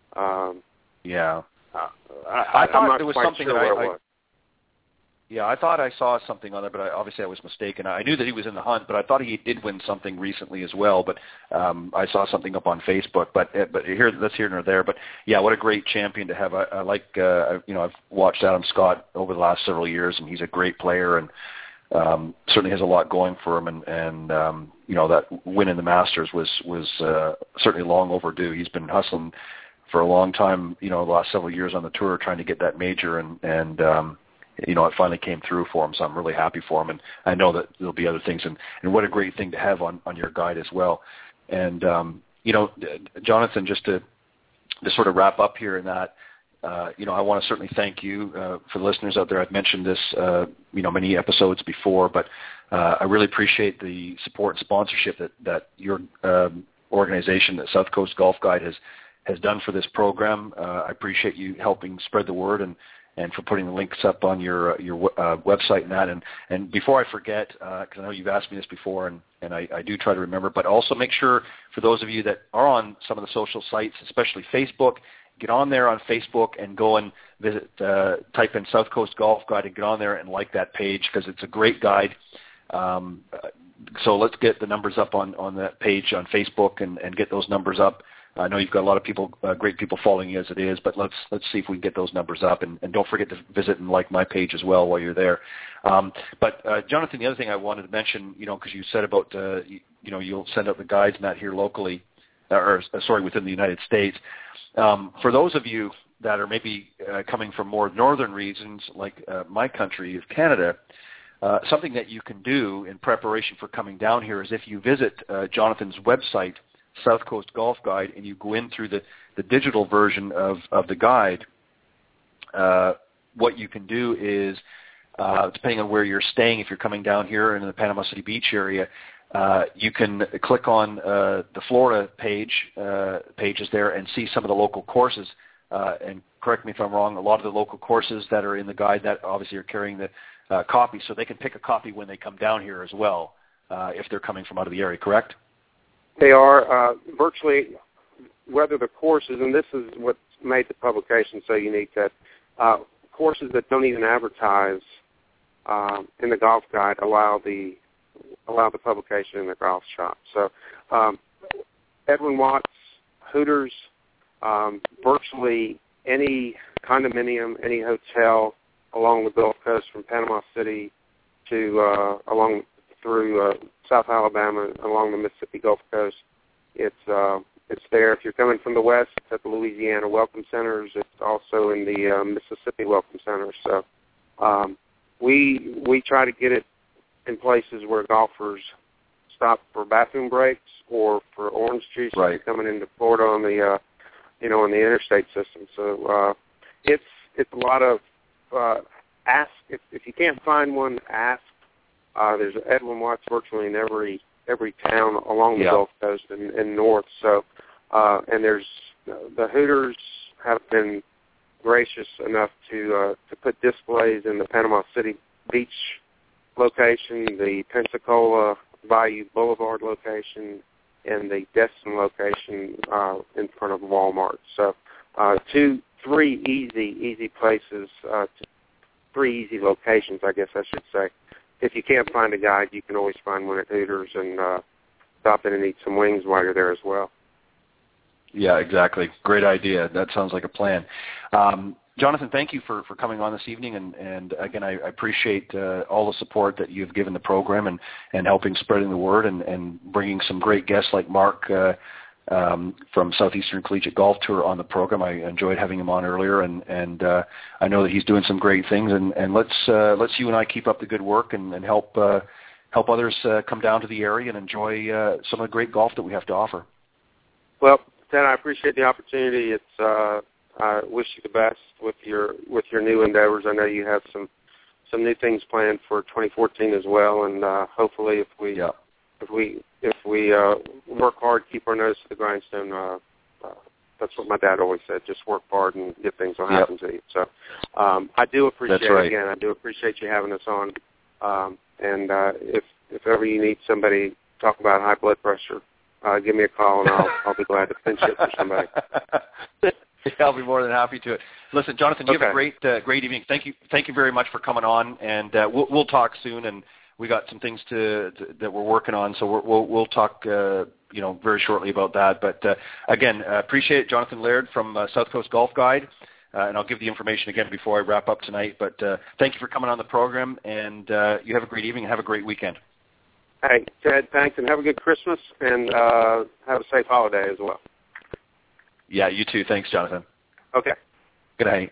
Um, yeah, uh, I, I, I thought I'm not there was quite something sure that I, what it I was. yeah, I thought I saw something on there, but I, obviously I was mistaken. I knew that he was in the hunt, but I thought he did win something recently as well. But um, I saw something up on Facebook. But uh, but here, that's here nor there. But yeah, what a great champion to have. I, I like uh, you know I've watched Adam Scott over the last several years, and he's a great player and um, certainly has a lot going for him. And and um, you know that win in the Masters was was uh, certainly long overdue. He's been hustling for a long time, you know, the last several years on the tour, trying to get that major, and and um, you know, it finally came through for him, so I'm really happy for him. And I know that there'll be other things, and, and what a great thing to have on, on your guide as well. And, um, you know, Jonathan, just to, to sort of wrap up here in that, uh, you know, I want to certainly thank you uh, for the listeners out there. I've mentioned this, uh, you know, many episodes before, but uh, I really appreciate the support and sponsorship that, that your um, organization, the South Coast Golf Guide, has, has done for this program. Uh, I appreciate you helping spread the word and, and for putting the links up on your uh, your uh, website and that. And, and before I forget, because uh, I know you've asked me this before, and, and I, I do try to remember, but also make sure for those of you that are on some of the social sites, especially Facebook, get on there on Facebook and go and visit, uh, type in South Coast Golf Guide and get on there and like that page, because it's a great guide. Um, so let's get the numbers up on, on that page on Facebook and, and get those numbers up. I know you've got a lot of people, uh, great people following you as it is, but let's let's see if we can get those numbers up. And, and don't forget to visit and like my page as well while you're there. Um, but uh, Jonathan, the other thing I wanted to mention, you know, because you said about, uh, you, you know, you'll send out the guides and that here locally, or uh, sorry, within the United States. Um, for those of you that are maybe uh, coming from more northern regions, like uh, my country of Canada, uh, something that you can do in preparation for coming down here is if you visit uh, Jonathan's website, South Coast Golf Guide, and you go in through the, the digital version of, of the guide, uh, what you can do is, uh, depending on where you're staying, if you're coming down here in the Panama City Beach area, uh, you can click on uh, the Florida page, uh, pages there, and see some of the local courses. Uh, and correct me if I'm wrong, a lot of the local courses that are in the guide that obviously are carrying the uh, copy, so they can pick a copy when they come down here as well, uh, if they're coming from out of the area, correct? They are uh, virtually, whether the courses, and this is what's made the publication so unique, that uh, courses that don't even advertise um, in the Golf Guide allow the allow the publication in the golf shop. So um, Edwin Watts, Hooters, um, virtually any condominium, any hotel along the Gulf Coast from Panama City to uh, along through uh, South Alabama, along the Mississippi Gulf Coast. It's uh, it's there. If you're coming from the west, it's at the Louisiana Welcome Centers. It's also in the uh, Mississippi Welcome Centers. So um, we we try to get it in places where golfers stop for bathroom breaks or for orange juice right. coming into Florida on the uh, you know on the interstate system. So uh, it's it's a lot of uh, ask. If, if you can't find one, ask. Uh, there's Edwin Watts virtually in every every town along the yeah. Gulf Coast and, and north. So, uh, and there's the Hooters have been gracious enough to uh, to put displays in the Panama City Beach location, the Pensacola Bayou Boulevard location, and the Destin location uh, in front of Walmart. So, uh, two, three easy easy places, uh, three easy locations, I guess I should say. If you can't find a guide, you can always find one at Hooters and uh, stop in and eat some wings while you're there as well. Yeah, exactly. Great idea. That sounds like a plan. Um, Jonathan, thank you for, for coming on this evening. And, and again, I, I appreciate uh, all the support that you've given the program and, and helping spreading the word and, and bringing some great guests like Mark uh, um, from Southeastern Collegiate Golf Tour on the program. I enjoyed having him on earlier, and, and uh, I know that he's doing some great things. And, and let's uh, let's you and I keep up the good work and, and help uh, help others uh, come down to the area and enjoy uh, some of the great golf that we have to offer. Well, Ted, I appreciate the opportunity. It's uh, I wish you the best with your with your new endeavors. I know you have some some new things planned for twenty fourteen as well, and uh, hopefully, if we yeah. if we if we uh, work hard, keep our nose to the grindstone, uh, uh, that's what my dad always said. Just work hard and good things will yep. happen to you. So um, I do appreciate that's right. it again. I do appreciate you having us on. Um, and uh, if if ever you need somebody to talk about high blood pressure, uh, give me a call and I'll I'll be glad to pinch it for somebody. Yeah, I'll be more than happy to. Listen, Jonathan, you okay. have a great uh, great evening. Thank you thank you very much for coming on, and uh, we'll we'll talk soon. And we got some things to, to that we're working on, so we're, we'll we'll talk uh, you know very shortly about that. But uh, again, uh, appreciate it, Jonathan Laird from uh, South Coast Golf Guide, uh, and I'll give the information again before I wrap up tonight. But uh, thank you for coming on the program, and uh, you have a great evening and have a great weekend. Hey, Ted, thanks, and have a good Christmas, and uh, have a safe holiday as well. Yeah, you too. Thanks, Jonathan. Okay. Good night.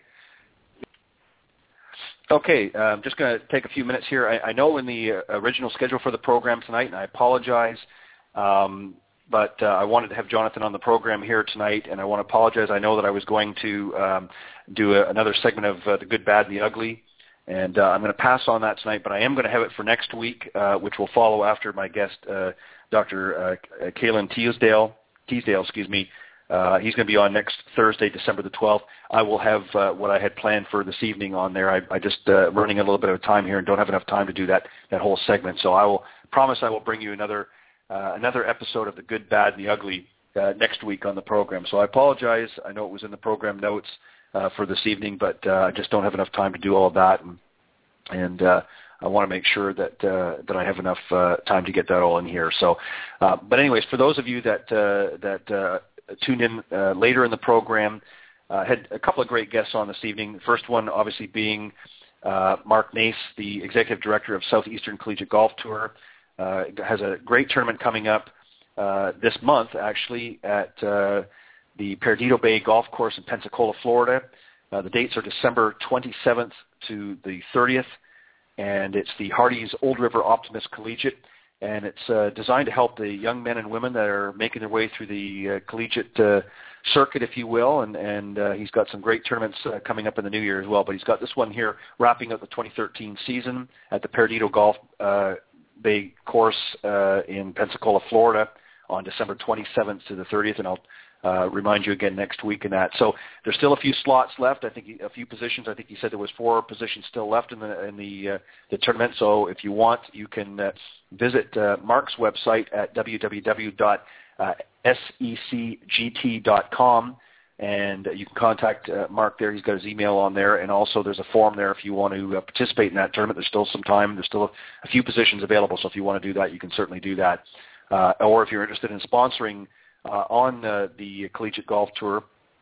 Okay, uh, I'm just going to take a few minutes here. I, I know in the uh, original schedule for the program tonight, and I apologize, um, but uh, I wanted to have Jonathan on the program here tonight, and I want to apologize. I know that I was going to um, do a, another segment of uh, The Good, Bad, and the Ugly, and uh, I'm going to pass on that tonight, but I am going to have it for next week, uh, which will follow after my guest, uh, Doctor Uh, Kalen Teasdale, Teasdale, excuse me. Uh, he's going to be on next Thursday, December the twelfth. I will have uh, what I had planned for this evening on there. I, I just uh, running a little bit of time here and don't have enough time to do that that whole segment. So I will promise I will bring you another uh, another episode of The Good, Bad, and the Ugly uh, next week on the program. So I apologize. I know it was in the program notes uh, for this evening, but uh, I just don't have enough time to do all of that, and and uh, I want to make sure that uh, that I have enough uh, time to get that all in here. So, uh, but anyways, for those of you that uh, that uh, tuned in uh, later in the program, uh, had a couple of great guests on this evening. The first one, obviously, being uh, Mark Nace, the Executive Director of Southeastern Collegiate Golf Tour. Uh, has a great tournament coming up uh, this month, actually, at uh, the Perdido Bay Golf Course in Pensacola, Florida. Uh, the dates are December twenty-seventh to the thirtieth, and it's the Hardy's Old River Optimist Collegiate. And it's uh, designed to help the young men and women that are making their way through the uh, collegiate uh, circuit, if you will. And, and uh, he's got some great tournaments uh, coming up in the new year as well. But he's got this one here wrapping up the twenty thirteen season at the Perdido Golf uh, Bay Course uh, in Pensacola, Florida, on December twenty-seventh to the thirtieth. And I'll uh, remind you again next week in that. So there's still a few slots left. I think a few positions. I think he said there was four positions still left in the in the uh, the tournament. So if you want, you can uh, visit uh, Mark's website at w w w dot secgt dot com, and you can contact uh, Mark there. He's got his email on there, and also there's a form there if you want to uh, participate in that tournament. There's still some time. There's still a, a few positions available, so if you want to do that, you can certainly do that. Uh, or if you're interested in sponsoring uh, on uh, the Collegiate Golf Tour,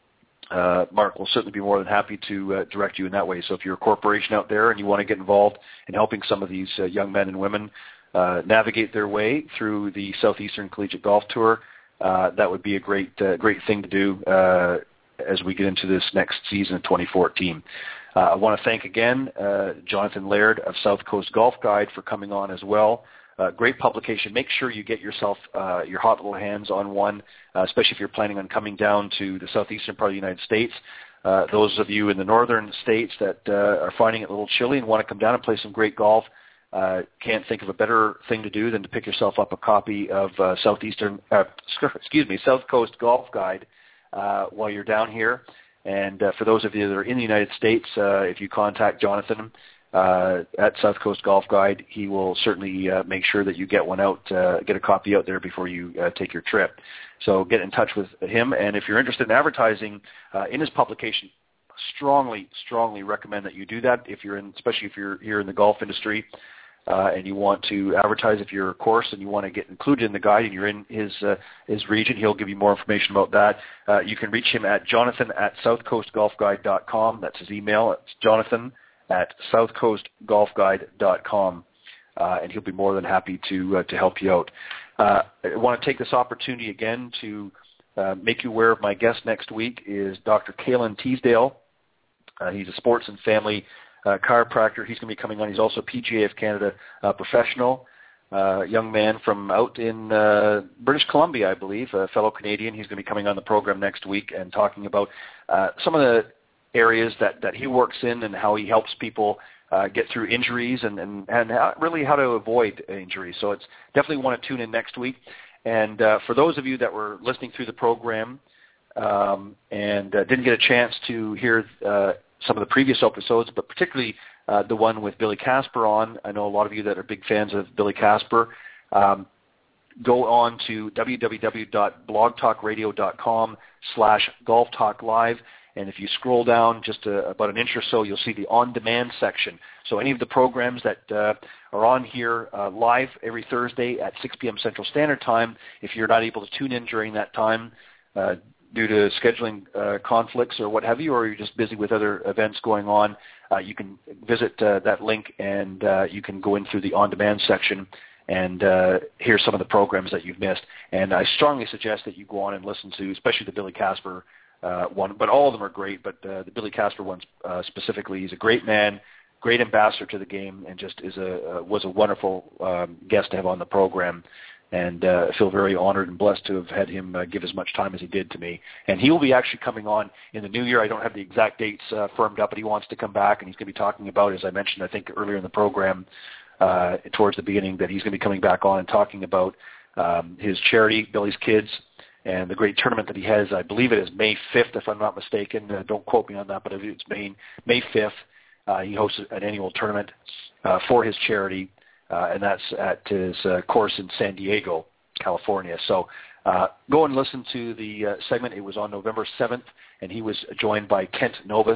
uh, Mark will certainly be more than happy to uh, direct you in that way. So if you're a corporation out there and you want to get involved in helping some of these uh, young men and women uh, navigate their way through the Southeastern Collegiate Golf Tour, uh, that would be a great uh, great thing to do uh, as we get into this next season of twenty fourteen. Uh, I want to thank again uh, Jonathan Laird of South Coast Golf Guide for coming on as well. Uh, great publication. Make sure you get yourself uh, your hot little hands on one, uh, especially if you're planning on coming down to the southeastern part of the United States. Uh, those of you in the northern states that uh, are finding it a little chilly and want to come down and play some great golf, uh, can't think of a better thing to do than to pick yourself up a copy of uh, Southeastern, uh, excuse me, South Coast Golf Guide uh, while you're down here. And uh, for those of you that are in the United States, uh, if you contact Jonathan uh, at South Coast Golf Guide, he will certainly uh, make sure that you get one out, uh, get a copy out there before you uh, take your trip. So get in touch with him. And if you're interested in advertising uh, in his publication, strongly, strongly recommend that you do that. If you're in, especially if you're here in the golf industry uh, and you want to advertise, if you're a course and you want to get included in the guide and you're in his uh, his region, he'll give you more information about that. Uh, you can reach him at Jonathan at south coast golf guide dot com. That's his email. It's Jonathan at south coast golf guide dot com, uh, and he'll be more than happy to uh, to help you out. Uh, I want to take this opportunity again to uh, make you aware of my guest next week is Doctor Kalen Teasdale. Uh, he's a sports and family uh, chiropractor. He's going to be coming on. He's also a P G A of Canada uh, professional, uh, young man from out in uh, British Columbia, I believe, a fellow Canadian. He's going to be coming on the program next week and talking about uh, some of the areas that, that he works in and how he helps people uh, get through injuries and, and, and how, really how to avoid injuries. So it's definitely want to tune in next week. And uh, for those of you that were listening through the program, um, and uh, didn't get a chance to hear uh, some of the previous episodes, but particularly uh, the one with Billy Casper on. I know a lot of you that are big fans of Billy Casper. Um, go on to www.blogtalkradio.com slash Golf Talk Live. And if you scroll down just a, about an inch or so, you'll see the on-demand section. So any of the programs that uh, are on here uh, live every Thursday at six p.m. Central Standard Time, if you're not able to tune in during that time uh, due to scheduling uh, conflicts or what have you, or you're just busy with other events going on, uh, you can visit uh, that link and uh, you can go in through the on-demand section and uh, hear some of the programs that you've missed. And I strongly suggest that you go on and listen to, especially the Billy Casper Uh, one, but all of them are great. But uh, the Billy Casper one uh, specifically, he's a great man, great ambassador to the game, and just is a uh, was a wonderful um, guest to have on the program. And uh, I feel very honored and blessed to have had him uh, give as much time as he did to me. And he will be actually coming on in the new year. I don't have the exact dates uh, firmed up, but he wants to come back, and he's going to be talking about, as I mentioned, I think earlier in the program, uh, towards the beginning, that he's going to be coming back on and talking about um, his charity, Billy's Kids, and the great tournament that he has. I believe it is May fifth, if I'm not mistaken. Uh, don't quote me on that, but it's May, May fifth. Uh, he hosts an annual tournament uh, for his charity, uh, and that's at his uh, course in San Diego, California. So uh, go and listen to the uh, segment. It was on November seventh, and he was joined by Kent Novus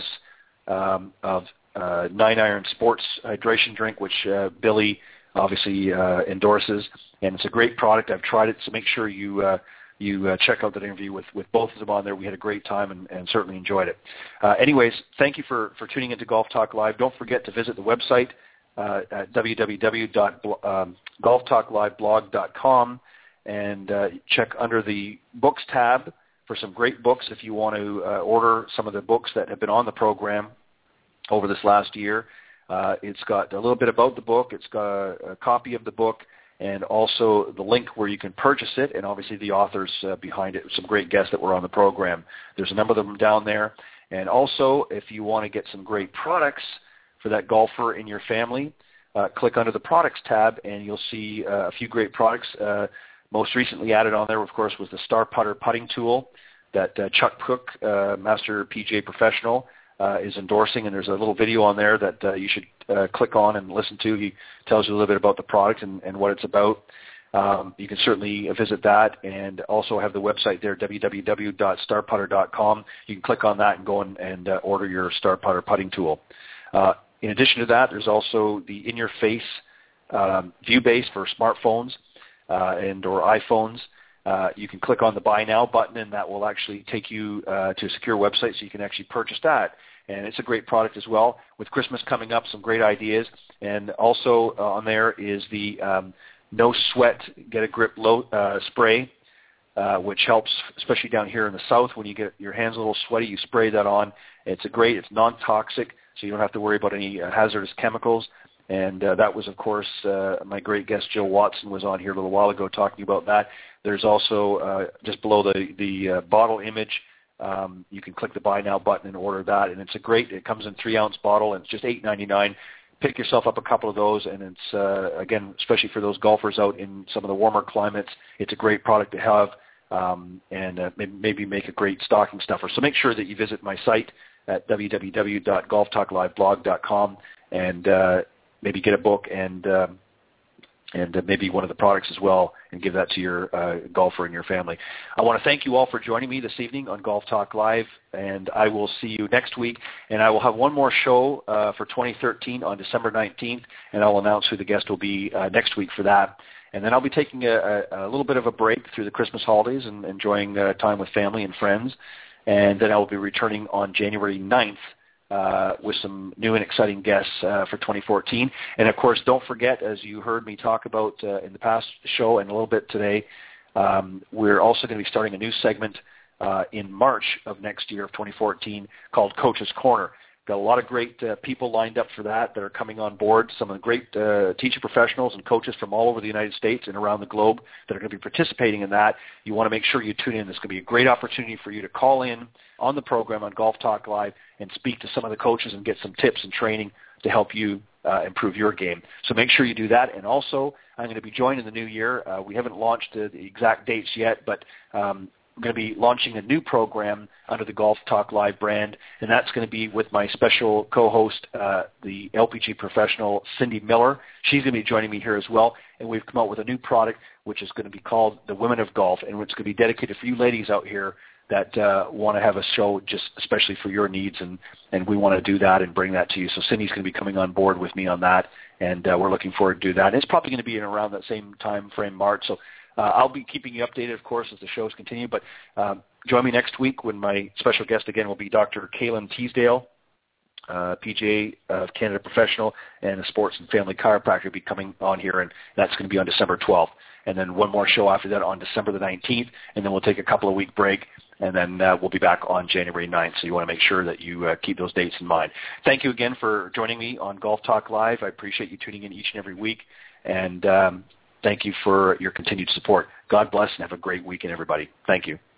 um, of uh, Nine Iron Sports Hydration Drink, which uh, Billy obviously uh, endorses. And it's a great product. I've tried it, so make sure you uh, you uh, check out that interview with, with both of them on there. We had a great time and, and certainly enjoyed it. Uh, anyways, thank you for, for tuning into Golf Talk Live. Don't forget to visit the website uh, at w w w dot golf talk live blog dot com and uh, check under the books tab for some great books if you want to uh, order some of the books that have been on the program over this last year. Uh, it's got a little bit about the book. It's got a, a copy of the book, and also the link where you can purchase it, and obviously the authors uh, behind it, some great guests that were on the program. There's a number of them down there. And also, if you want to get some great products for that golfer in your family, uh, click under the products tab, and you'll see uh, a few great products. Uh, most recently added on there, of course, was the Star Putter putting tool that uh, Chuck Cook, uh, Master P G A Professional, Uh, is endorsing, and there's a little video on there that uh, you should uh, click on and listen to. He tells you a little bit about the product and, and what it's about. Um, you can certainly visit that, and also have the website there, w w w dot star putter dot com. You can click on that and go and, and uh, order your Star Putter putting tool. Uh, in addition to that, there's also the in-your-face um, view base for smartphones uh, and or iPhones. Uh, you can click on the Buy Now button, and that will actually take you uh, to a secure website, so you can actually purchase that. And it's a great product as well. With Christmas coming up, some great ideas. And also uh, on there is the um, No Sweat Get a Grip low, uh, spray, uh, which helps, especially down here in the South, when you get your hands a little sweaty, you spray that on. It's a great, it's non-toxic, so you don't have to worry about any uh, hazardous chemicals. And uh, that was, of course, uh, my great guest, Jill Watson, was on here a little while ago talking about that. There's also, uh, just below the, the uh, bottle image, um, you can click the Buy Now button and order that. And it's a great, it comes in three-ounce bottle, and it's just eight dollars and ninety-nine cents. Pick yourself up a couple of those, and it's, uh, again, especially for those golfers out in some of the warmer climates, it's a great product to have, um, and uh, maybe make a great stocking stuffer. So make sure that you visit my site at w w w dot golf talk live blog dot com and uh, maybe get a book and um, and uh, maybe one of the products as well, and give that to your uh, golfer in your family. I want to thank you all for joining me this evening on Golf Talk Live, and I will see you next week. And I will have one more show uh, for twenty thirteen on December nineteenth, and I'll announce who the guest will be uh, next week for that. And then I'll be taking a, a, a little bit of a break through the Christmas holidays and enjoying uh, time with family and friends. And then I will be returning on January ninth Uh, with some new and exciting guests uh, for twenty fourteen. And, of course, don't forget, as you heard me talk about uh, in the past show and a little bit today, um, we're also going to be starting a new segment uh, in March of next year of twenty fourteen called Coach's Corner. Got a lot of great uh, people lined up for that that are coming on board, some of the great uh, teacher professionals and coaches from all over the United States and around the globe that are going to be participating in that. You want to make sure you tune in. This is going to be a great opportunity for you to call in on the program on Golf Talk Live and speak to some of the coaches and get some tips and training to help you uh, improve your game. So make sure you do that. And also, I'm going to be joined in the new year. Uh, we haven't launched uh, the exact dates yet, but um, we're going to be launching a new program under the Golf Talk Live brand, and that's going to be with my special co-host, uh, the L P G professional Cindy Miller. She's going to be joining me here as well, and we've come out with a new product which is going to be called the Women of Golf, and it's going to be dedicated for you ladies out here that uh, want to have a show just especially for your needs, and, and we want to do that and bring that to you. So Cindy's going to be coming on board with me on that, and uh, we're looking forward to do that. And it's probably going to be in around that same time frame, March. So uh, I'll be keeping you updated, of course, as the shows continue. But um, join me next week when my special guest again will be Doctor Kaylin Teasdale, uh, P G A of Canada professional and a sports and family chiropractor, will be coming on here, and that's going to be on December twelfth. And then one more show after that on December the nineteenth, and then we'll take a couple of week break, and then uh, we'll be back on January ninth. So you want to make sure that you uh, keep those dates in mind. Thank you again for joining me on Golf Talk Live. I appreciate you tuning in each and every week, and um, thank you for your continued support. God bless, and have a great weekend, everybody. Thank you.